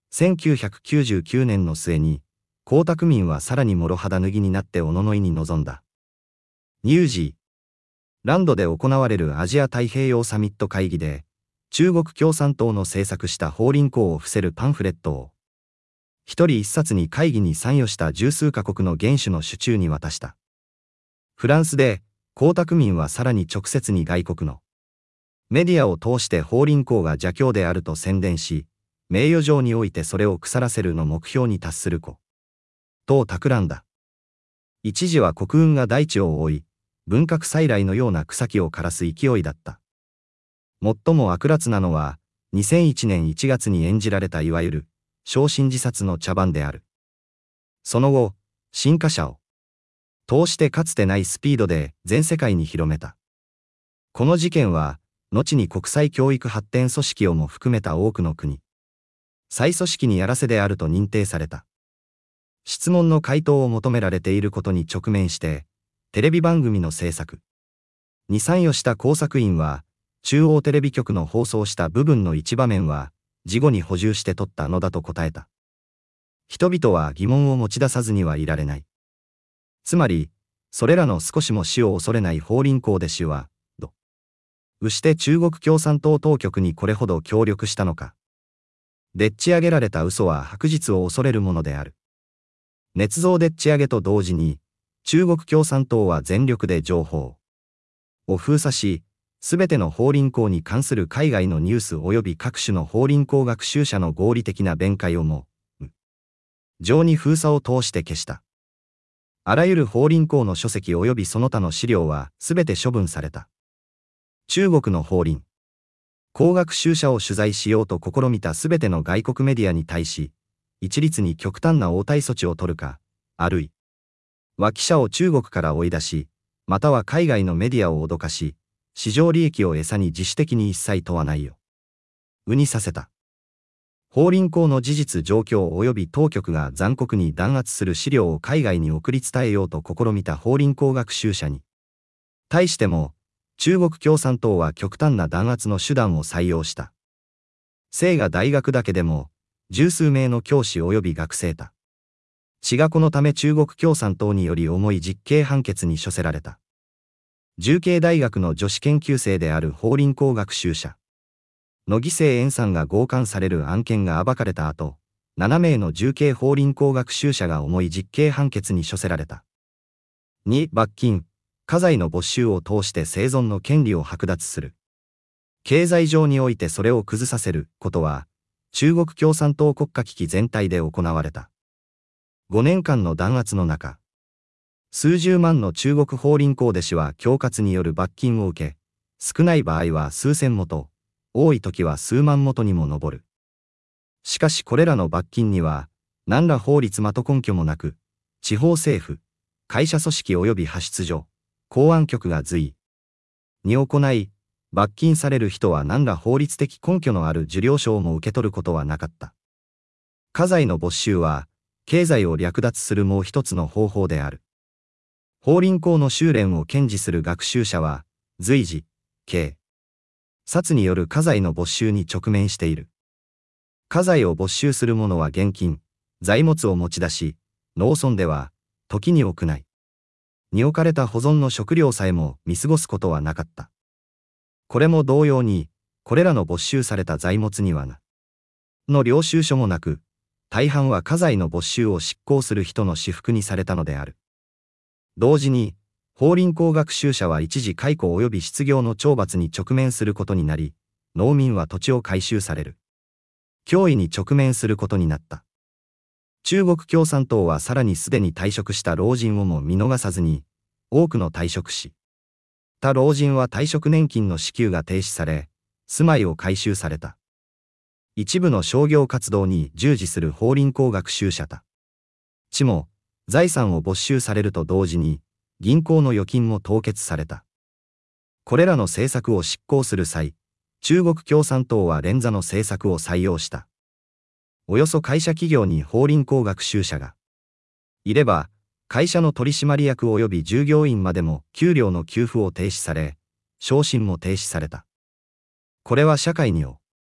Speaker 1: 1999年の末に、江沢民はさらに諸肌脱ぎになっておののいに臨んだ。ニュージーランドで行われるアジア太平洋サミット会議で、中国共産党の制作した法輪功を伏せるパンフレットを、一人一冊に会議に参与した十数カ国の元首の手中に渡した。フランスで、江沢民はさらに直接に外国のメディアを通して法輪功が邪教であると宣伝し、名誉上においてそれを腐らせるの目標に達することを企んだ。一時は国運が大地を覆い、文革再来のような草木を枯らす勢いだった。最も悪辣なのは、2001年1月に演じられたいわゆる、焼身自殺の茶番である。その後、新華社を通してかつてないスピードで全世界に広めた。この事件は、後に国際教育発展組織をも含めた多くの国、再組織にやらせであると認定された。質問の回答を求められていることに直面して、テレビ番組の制作に参与した工作員は、中央テレビ局の放送した部分の一場面は、事後に補充して取ったのだと答えた。人々は疑問を持ち出さずにはいられない。つまり、それらの少しも死を恐れない法輪功弟子は、どうして中国共産党当局にこれほど協力したのか。でっち上げられた嘘は白日を恐れるものである。捏造でっち上げと同時に、中国共産党は全力で情報を封鎖し、すべての法輪功に関する海外のニュース及び各種の法輪功学習者の合理的な弁解をも、上に封鎖を通して消した。あらゆる法輪功の書籍及びその他の資料はすべて処分された。中国の法輪功学習者を取材しようと試みたすべての外国メディアに対し、一律に極端な応対措置を取るか、あるいは記者を中国から追い出し、または海外のメディアを脅かし、市場利益を餌に自主的に一切問わないようにさせた。法輪功の事実状況及び当局が残酷に弾圧する資料を海外に送り伝えようと試みた法輪功学習者に対しても、中国共産党は極端な弾圧の手段を採用した。清華大学だけでも、十数名の教師及び学生たちがこのため中国共産党により重い実刑判決に処せられた。重慶大学の女子研究生である法輪功学習者の義正円さんが強姦される案件が暴かれた後、7名の重慶法輪功学習者が重い実刑判決に処せられた。2、罰金、家財の没収を通して生存の権利を剥奪する。経済上においてそれを崩させることは、中国共産党国家危機全体で行われた。5年間の弾圧の中、数十万の中国法輪功弟子は恐喝による罰金を受け、少ない場合は数千元、多い時は数万元にも上る。しかしこれらの罰金には、何ら法律まと根拠もなく、地方政府、会社組織及び派出所、公安局が随に行い、罰金される人は何ら法律的根拠のある受領証も受け取ることはなかった。家財の没収は、経済を略奪するもう一つの方法である。法輪功の修練を堅持する学習者は、随時、警察による家財の没収に直面している。家財を没収する者は現金、財物を持ち出し、農村では、時に屋内に置かれた保存の食料さえも見過ごすことはなかった。これも同様に、これらの没収された財物にはの領収書もなく、大半は家財の没収を執行する人の私服にされたのである。同時に、法輪功学習者は一時解雇及び失業の懲罰に直面することになり、農民は土地を回収される脅威に直面することになった。中国共産党はさらにすでに退職した老人をも見逃さずに、多くの退職した老人は退職年金の支給が停止され、住まいを回収された。一部の商業活動に従事する法輪功学習者たちも、財産を没収されると同時に、銀行の預金も凍結された。これらの政策を執行する際、中国共産党は連座の政策を採用した。およそ会社企業に法輪功学習者がいれば、会社の取締役及び従業員までも給料の給付を停止され、昇進も停止された。これは社会にお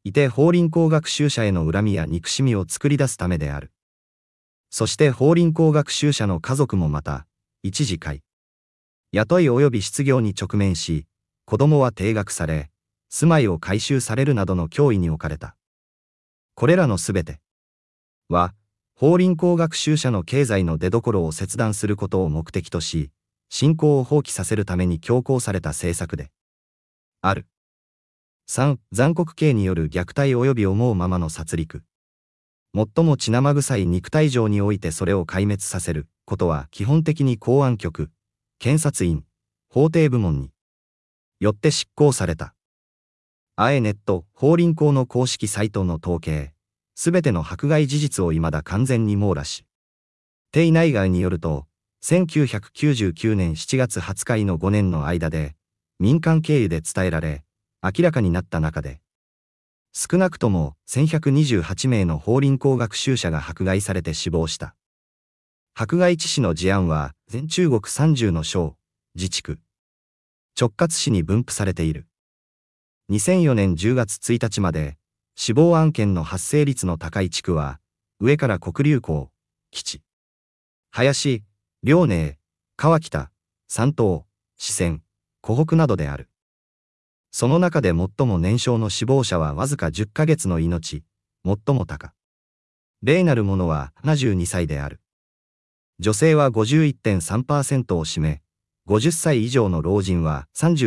Speaker 1: いて法輪功学習者への恨みや憎しみを作り出すためである。そして法輪功学習者の家族もまた、一時雇い及び失業に直面し、子供は定額され、住まいを回収されるなどの脅威に置かれた。これらのすべては、法輪功学習者の経済の出所を切断することを目的とし、信仰を放棄させるために強行された政策である。3. 残酷刑による虐待及び思うままの殺戮。最も血生臭い肉体上においてそれを壊滅させることは基本的に公安局、検察院、法廷部門によって執行された。ネット、法輪功の公式サイトの統計、すべての迫害事実を未だ完全に網羅していないがによると、1999年7月20日の5年の間で、民間経由で伝えられ、明らかになった中で、少なくとも1128名の法輪功学習者が迫害されて死亡した。迫害致死の事案は、全中国30の省、自治区、直轄市に分布されている。2004年10月1日まで、死亡案件の発生率の高い地区は、上から黒竜江、基地、林、遼寧、川北、山東、四川、湖北などである。その中で最も年少の死亡者はわずか10ヶ月の命、最も高例なるものは72歳である。女性は 51.3% を占め、50歳以上の老人は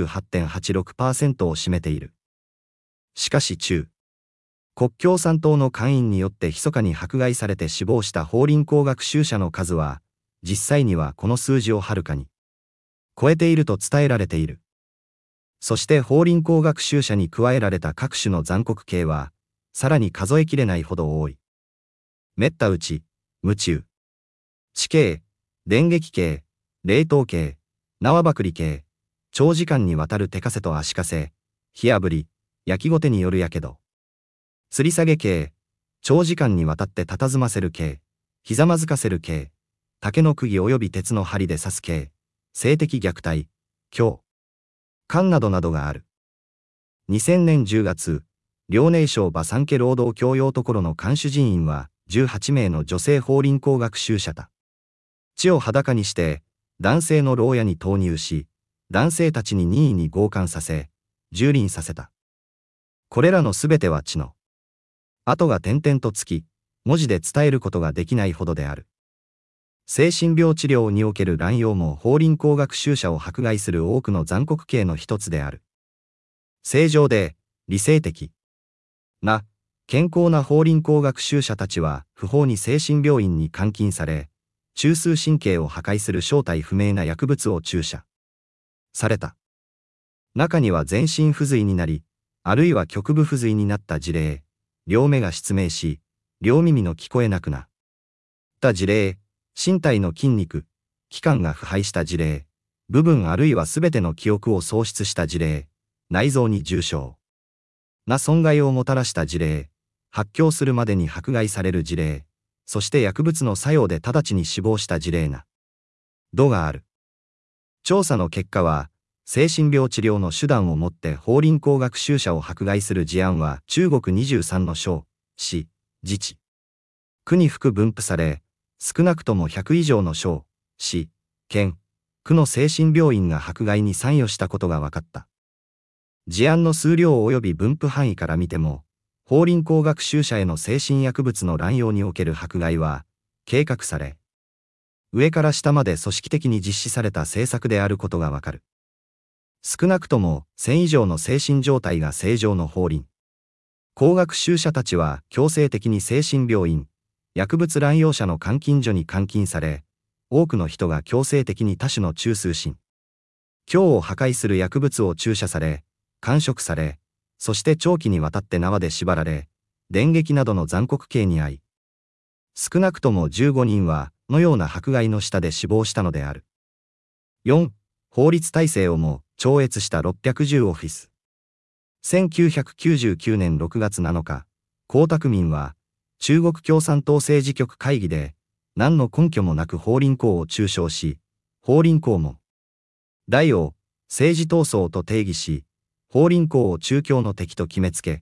Speaker 1: 38.86% を占めている。しかし中国共産党の奸員によって密かに迫害されて死亡した法輪功学習者の数は、実際にはこの数字をはるかに超えていると伝えられている。そして法輪功学習者に加えられた各種の残酷刑は、さらに数えきれないほど多い。滅多打ち、鞭打、死刑、電撃刑、冷凍刑、縄ばくり刑、長時間にわたる手かせと足かせ、火あぶり、焼きごてによるやけど、吊り下げ刑、長時間にわたって佇ませる刑、ひざまずかせる刑、竹の釘及び鉄の針で刺す刑、性的虐待、強姦などなどがある。2000年10月、遼寧省馬山家労働教養所の看守人員は、18名の女性法輪功学習者たちを裸にして、男性の牢屋に投入し、男性たちに任意に強姦させ、蹂躙させた。これらのすべては血の跡が点々とつき、文字で伝えることができないほどである。精神病治療における乱用も法輪功学習者を迫害する多くの残酷刑の一つである。正常で、理性的な、健康な法輪功学習者たちは不法に精神病院に監禁され、中枢神経を破壊する正体不明な薬物を注射された。中には全身不随になり、あるいは局部不随になった事例、両目が失明し、両耳の聞こえなくなった事例、身体の筋肉、器官が腐敗した事例、部分あるいはすべての記憶を喪失した事例、内臓に重症な損害をもたらした事例、発狂するまでに迫害される事例、そして薬物の作用で直ちに死亡した事例などがある。調査の結果は、精神病治療の手段をもって法輪功学習者を迫害する事案は中国23の省、市、自治区に複分布され、少なくとも100以上の省、市、県、区の精神病院が迫害に参与したことが分かった。事案の数量及び分布範囲から見ても、法輪功学習者への精神薬物の乱用における迫害は、計画され、上から下まで組織的に実施された政策であることがわかる。少なくとも1000以上の精神状態が正常の法輪功学習者たちは強制的に精神病院、薬物乱用者の監禁所に監禁され、多くの人が強制的に他種の中枢神経を破壊する薬物を注射され、間食され、そして長期にわたって縄で縛られ、電撃などの残酷刑に遭い、少なくとも15人は、のような迫害の下で死亡したのである。4. 法律体制をも超越した610オフィス。1999年6月7日、江沢民は、中国共産党政治局会議で、何の根拠もなく法輪功を中傷し、法輪功も、大を政治闘争と定義し、法輪功を中共の敵と決めつけ、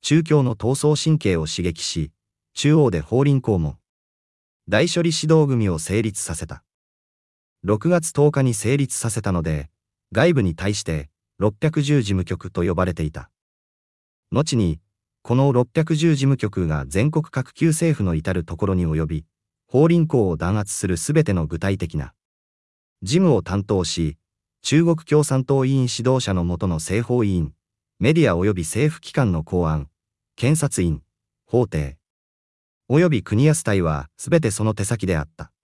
Speaker 1: 中共の闘争神経を刺激し、中央で法輪功門、大処理指導組を成立させた。6月10日に成立させたので、外部に対して610事務局と呼ばれていた。後に、この610事務局が全国各級政府の至るところに及び、法輪功を弾圧するすべての具体的な事務を担当し、中国共産党委員指導者の下の政法委員、メディア及び政府機関の公安、検察院、法廷、及び国安隊はすべてその手先であった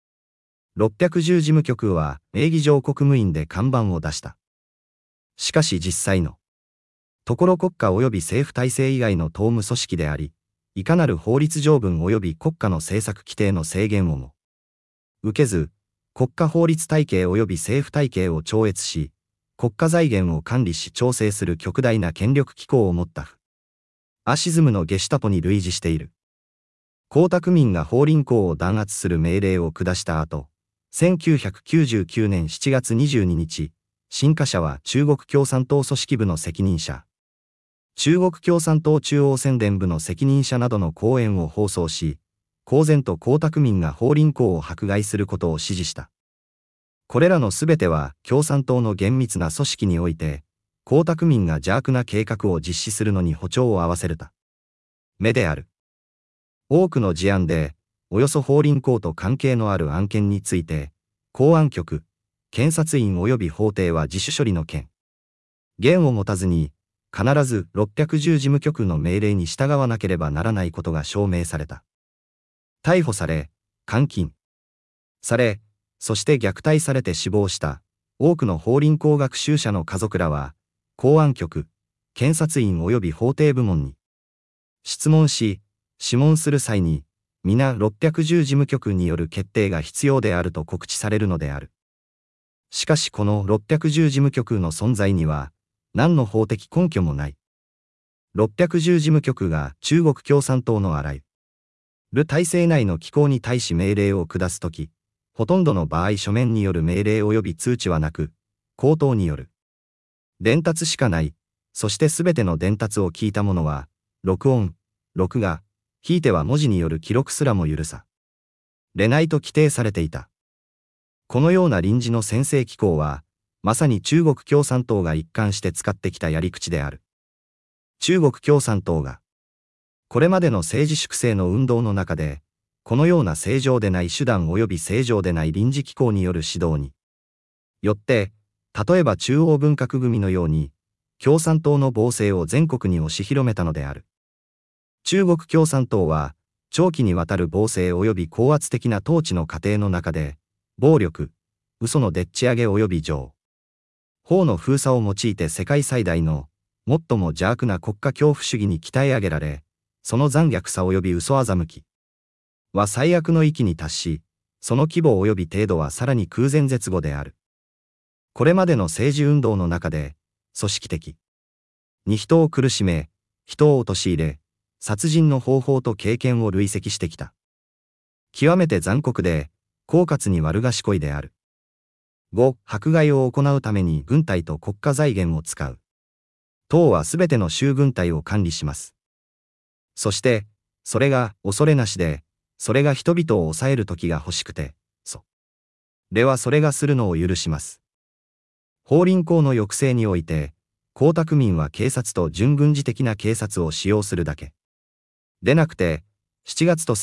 Speaker 1: 。610事務局は名義上国務院で看板を出した。しかし実際のところ国家及び政府体制以外の党務組織であり、いかなる法律条文及び国家の政策規定の制限をも受けず、国家法律体系及び政府体系を超越し、国家財源を管理し調整する極大な権力機構を持ったファシズムのゲシュタポに類似している。江沢民が法輪功を弾圧する命令を下した後、1999年7月22日、新華社は中国共産党組織部の責任者、中国共産党中央宣伝部の責任者などの講演を放送し、公然と江沢民が法輪功を迫害することを指示した。これらのすべては共産党の厳密な組織において、江沢民が邪悪な計画を実施するのに歩調を合わせるためである。多くの事案で、およそ法輪功と関係のある案件について、公安局、検察院及び法廷は自主処理の権限を持たずに、必ず610事務局の命令に従わなければならないことが証明された。逮捕され、監禁され、そして虐待されて死亡した多くの法輪功学習者の家族らは、公安局、検察院及び法廷部門に質問し、諮問する際に、皆610事務局による決定が必要であると告知されるのである。しかしこの610事務局の存在には、何の法的根拠もない。610事務局が中国共産党のあらゆる体制内の機構に対し命令を下すとき、ほとんどの場合書面による命令及び通知はなく、口頭による伝達しかない。そしてすべての伝達を聞いた者は、録音、録画、ひいては文字による記録すらも許されないと規定されていた。このような臨時の専制機構は、まさに中国共産党が一貫して使ってきたやり口である。中国共産党が、これまでの政治粛清の運動の中で、このような正常でない手段及び正常でない臨時機構による指導によって、例えば中央文革組のように、共産党の暴政を全国に押し広めたのである。中国共産党は、長期にわたる暴政及び高圧的な統治の過程の中で、暴力、嘘のでっち上げ及び情報の封鎖を用いて世界最大の、最も邪悪な国家恐怖主義に鍛え上げられ、その残虐さ及び嘘欺きは最悪の域に達し、その規模及び程度はさらに空前絶後である。これまでの政治運動の中で、組織的に人を苦しめ、人を陥れ、殺人の方法と経験を累積してきた。極めて残酷で、狡猾に悪賢いである。5、迫害を行うために軍隊と国家財源を使う。党はすべての州軍隊を管理します。そして、それが恐れなしで、それが人々を抑える時が欲しくて、ではそれがするのを許します。法輪功の抑制において、江沢民は警察と準軍事的な警察を使用するだけでなくて、7月と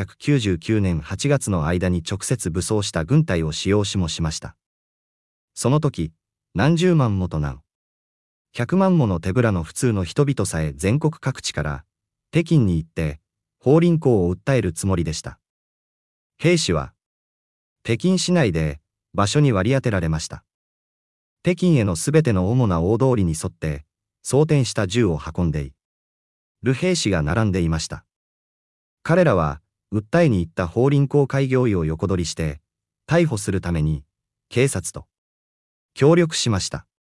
Speaker 1: 1999年8月の間に直接武装した軍隊を使用しもしました。その時、何十万もと何百万もの手ぶらの普通の人々さえ全国各地から北京に行って法輪功を訴えるつもりでした。兵士は北京市内で場所に割り当てられました。北京へのすべての主な大通りに沿って装填した銃を運んでいる兵士が並んでいました。彼らは訴えに行った法輪功開業医を横取りして逮捕するために警察と協力しました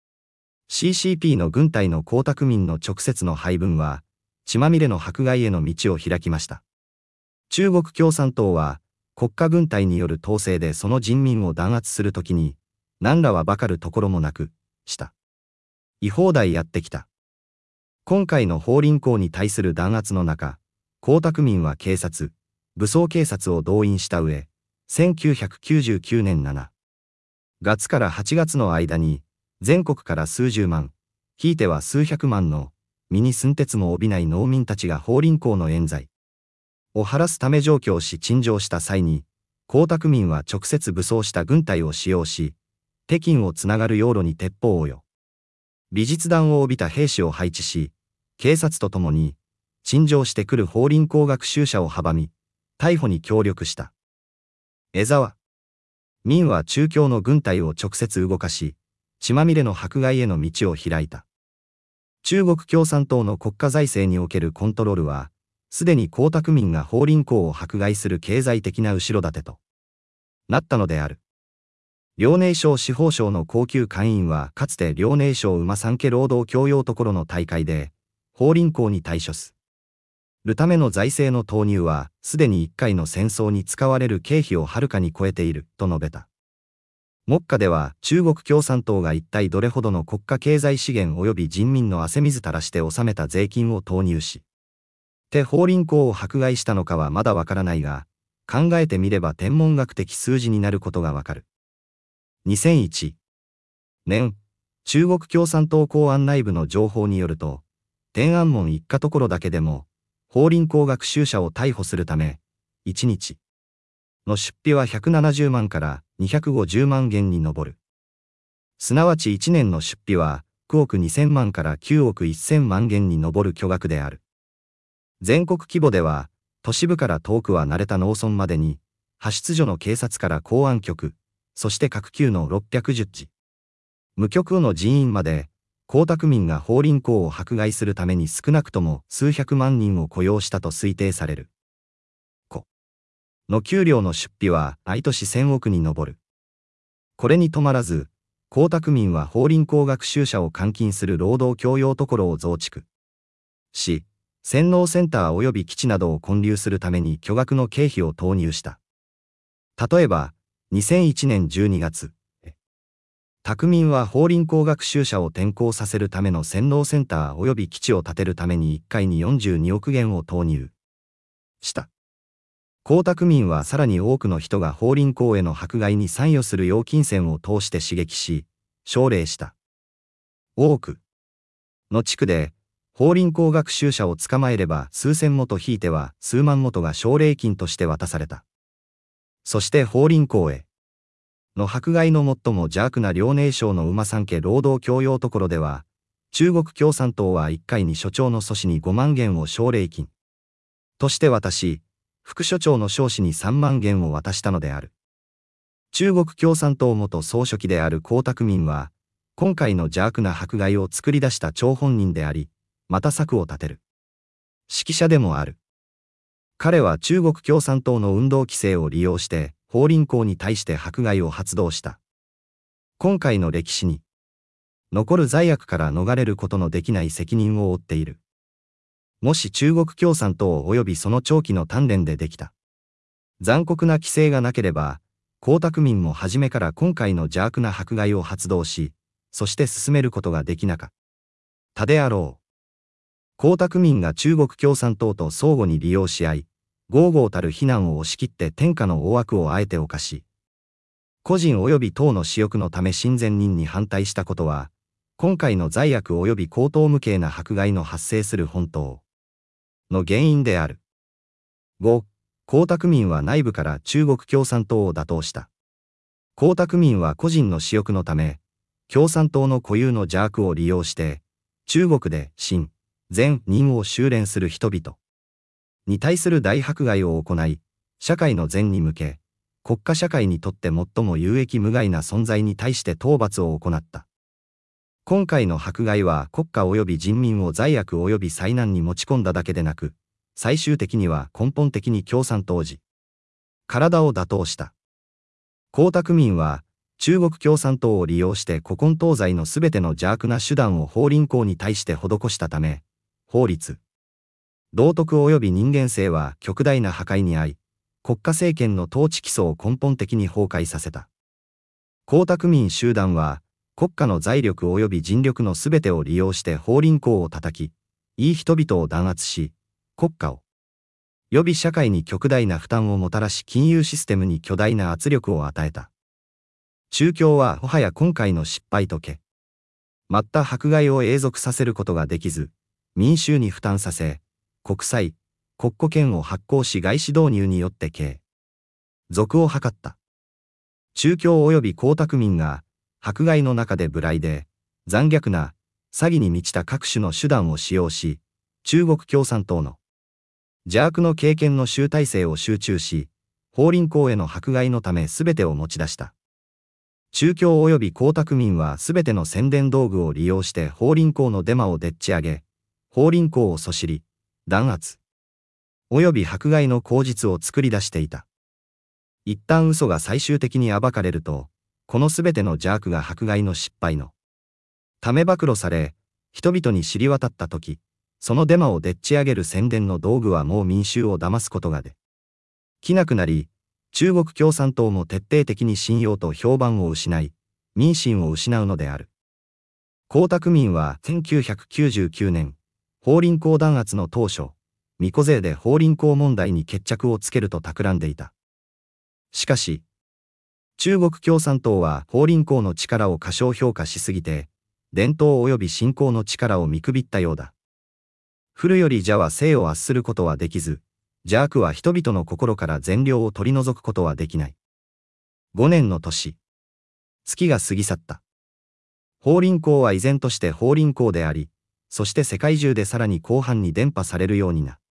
Speaker 1: 。CCP の軍隊の江沢民の直接の配分は血まみれの迫害への道を開きました。中国共産党は国家軍隊による統制でその人民を弾圧するときに何らはばかるところもなくした。違法代やってきた。 今回の法輪功に対する弾圧の中、江沢民は警察、武装警察を動員した上、1999年7月から8月の間に、全国から数十万、ひいては数百万の、身に寸鉄も帯びない農民たちが法輪功の冤罪を晴らすため上京し陳情した際に、江沢民は直接武装した軍隊を使用し、北京をつながる要路に鉄砲を美術弾を帯びた兵士を配置し、警察と共に、陳情してくる法輪功学習者を阻み、逮捕に協力した。江沢民は中共の軍隊を直接動かし、血まみれの迫害への道を開いた。中国共産党の国家財政におけるコントロールは、すでに江沢民が法輪功を迫害する経済的な後ろ盾となったのである。遼寧省司法省の高級会員はかつて遼寧省馬三家労働教養所の大会で、法輪功に対処するための財政の投入は、すでに1回の戦争に使われる経費をはるかに超えている、と述べた。目下では中国共産党が一体どれほどの国家経済資源及び人民の汗水垂らして納めた税金を投入し、法輪功を迫害したのかはまだわからないが、考えてみれば天文学的数字になることがわかる。2001年、中国共産党公安内部の情報によると、天安門一家ところだけでも、法輪功学習者を逮捕するため、1日の出費は170万から250万元に上る。すなわち1年の出費は9億2000万から9億1000万元に上る巨額である。全国規模では、都市部から遠くは慣れた農村までに、派出所の警察から公安局、そして各級の610次無局の人員まで、江沢民が法輪功を迫害するために少なくとも数百万人を雇用したと推定される。の給料の出費は毎年1000億に上る。これに止まらず、江沢民は法輪功学習者を監禁する労働教養所を増築し、洗脳センター及び基地などを建立するために巨額の経費を投入した。例えば、2001年12月、沢民は法輪功学習者を転校させるための洗脳センター及び基地を建てるために1回に42億元を投入した。江沢民はさらに多くの人が法輪功への迫害に参与するよう金銭を通して刺激し、奨励した。多くの地区で、法輪功学習者を捕まえれば数千元ひいては数万元が奨励金として渡された。そして法輪功への迫害の最も邪悪な遼寧省の馬三家労働教養所では、中国共産党は1回に所長の祖師に5万元を奨励金として渡し、副所長の少子に3万元を渡したのである。中国共産党元総書記である江沢民は、今回の邪悪な迫害を作り出した張本人であり、また策を立てる指揮者でもある。彼は中国共産党の運動規制を利用して、法輪功に対して迫害を発動した。今回の歴史に、残る罪悪から逃れることのできない責任を負っている。もし中国共産党及びその長期の鍛錬でできた残酷な規制がなければ、江沢民も初めから今回の邪悪な迫害を発動し、そして進めることができなかったであろう。江沢民が中国共産党と相互に利用し合い、豪々たる非難を押し切って天下の大悪をあえて犯し、個人及び党の私欲のため親善人に反対したことは、今回の罪悪及び荒唐無稽な迫害の発生する本当の原因である。5、江沢民は内部から中国共産党を打倒した。江沢民は個人の私欲のため、共産党の固有の邪悪を利用して、中国で親善人を修練する人々に対する大迫害を行い、社会の善に向け、国家社会にとって最も有益無害な存在に対して討伐を行った。今回の迫害は国家及び人民を罪悪及び災難に持ち込んだだけでなく、最終的には根本的に共産党自体を打倒した。江沢民は中国共産党を利用して古今東西のすべての邪悪な手段を法輪功に対して施したため、法律、道徳及び人間性は極大な破壊に遭い、国家政権の統治基礎を根本的に崩壊させた。江沢民集団は、国家の財力及び人力のすべてを利用して法輪功を叩き、 いい人々を弾圧し、国家を予備社会に極大な負担をもたらし金融システムに巨大な圧力を与えた。中共はもはや今回の失敗とまった迫害を永続させることができず、民衆に負担させ、国債、国庫券を発行し外資導入によって続を図った。中共及び江沢民が、迫害の中で無頼で、残虐な、詐欺に満ちた各種の手段を使用し、中国共産党の邪悪の経験の集大成を集中し、法輪功への迫害のため全てを持ち出した。中共及び江沢民は全ての宣伝道具を利用して法輪功のデマをでっち上げ、法輪功をそしり、弾圧、及び迫害の口実を作り出していた。一旦嘘が最終的に暴かれると、この全ての邪悪が迫害の失敗のため暴露され、人々に知り渡ったとき、そのデマをでっち上げる宣伝の道具はもう民衆を騙すことができなくなり、中国共産党も徹底的に信用と評判を失い、民心を失うのである。江沢民は1999年、法輪功弾圧の当初、巫女勢で法輪功問題に決着をつけると企んでいた。しかし、中国共産党は法輪功の力を過小評価しすぎて、伝統及び信仰の力を見くびったようだ。古より邪は生を圧することはできず、邪悪は人々の心から善良を取り除くことはできない。5年の年。月が過ぎ去った。法輪功は依然として法輪功であり、そして世界中でさらに広範に伝播されるようになった。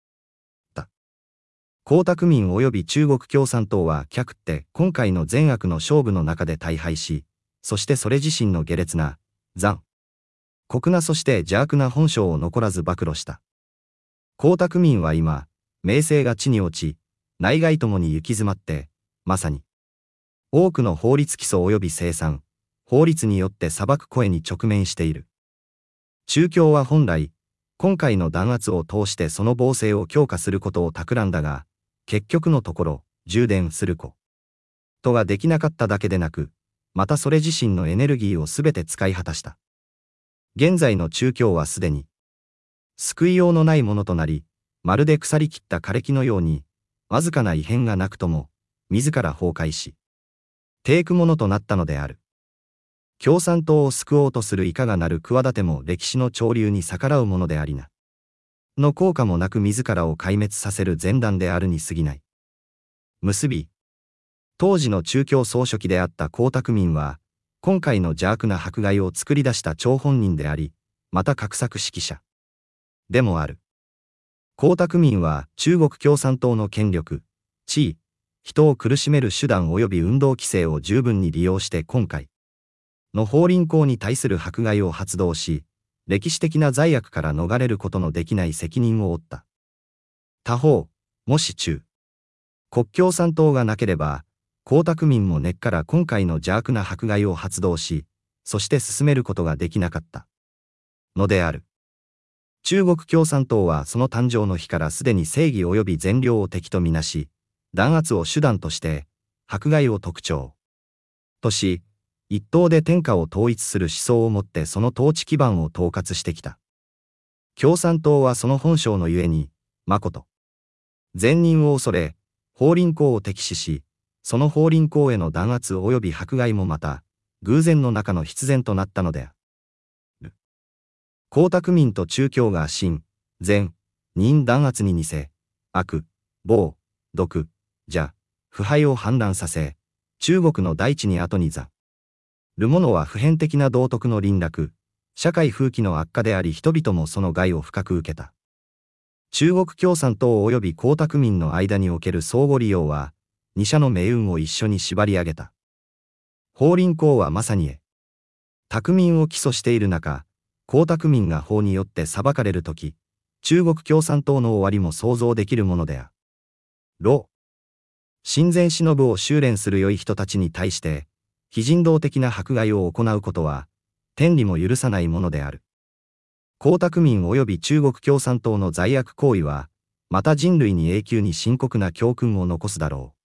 Speaker 1: 江沢民及び中国共産党は却って今回の善悪の勝負の中で大敗し、そしてそれ自身の下劣な、残酷なそして邪悪な本性を残らず暴露した。江沢民は今、名声が地に落ち、内外ともに行き詰まって、まさに、多くの法律基礎及び生産、法律によって裁く声に直面している。中共は本来、今回の弾圧を通してその暴政を強化することを企んだが、結局のところ、充電することができなかっただけでなく、またそれ自身のエネルギーをすべて使い果たした。現在の中共はすでに、救いようのないものとなり、まるで腐りきった枯れ木のように、わずかな異変がなくとも、自ら崩壊し、ていくものとなったのである。共産党を救おうとするいかがなる企ても歴史の潮流に逆らうものでありな。の効果もなく自らを壊滅させる前段であるに過ぎない。結び。当時の中共総書記であった江沢民は、今回の邪悪な迫害を作り出した張本人であり、また画策指揮者でもある。江沢民は中国共産党の権力、地位、人を苦しめる手段及び運動規制を十分に利用して今回の法輪功に対する迫害を発動し、歴史的な罪悪から逃れることのできない責任を負った。他方、もし中国共産党がなければ、江沢民も根っから今回の邪悪な迫害を発動し、そして進めることができなかったのである。中国共産党はその誕生の日からすでに正義及び善良を敵とみなし、弾圧を手段として、迫害を特徴とし、一党で天下を統一する思想をもってその統治基盤を統括してきた。共産党はその本性のゆえに、誠、善人を恐れ、法輪功を敵視し、その法輪功への弾圧及び迫害もまた、偶然の中の必然となったのである。江沢民と中共が真、善、人弾圧に似せ、悪、暴、毒、邪、腐敗を氾濫させ、中国の大地に後に座るものは普遍的な道徳の輪落、社会風紀の悪化であり人々もその害を深く受けた。中国共産党及び江沢民の間における相互利用は、二者の命運を一緒に縛り上げた。法輪功はまさに沢民を起訴している中、江沢民が法によって裁かれるとき、中国共産党の終わりも想像できるものであろう。親善忍ぶを修練する良い人たちに対して、非人道的な迫害を行うことは、天理も許さないものである。江沢民及び中国共産党の罪悪行為は、また人類に永久に深刻な教訓を残すだろう。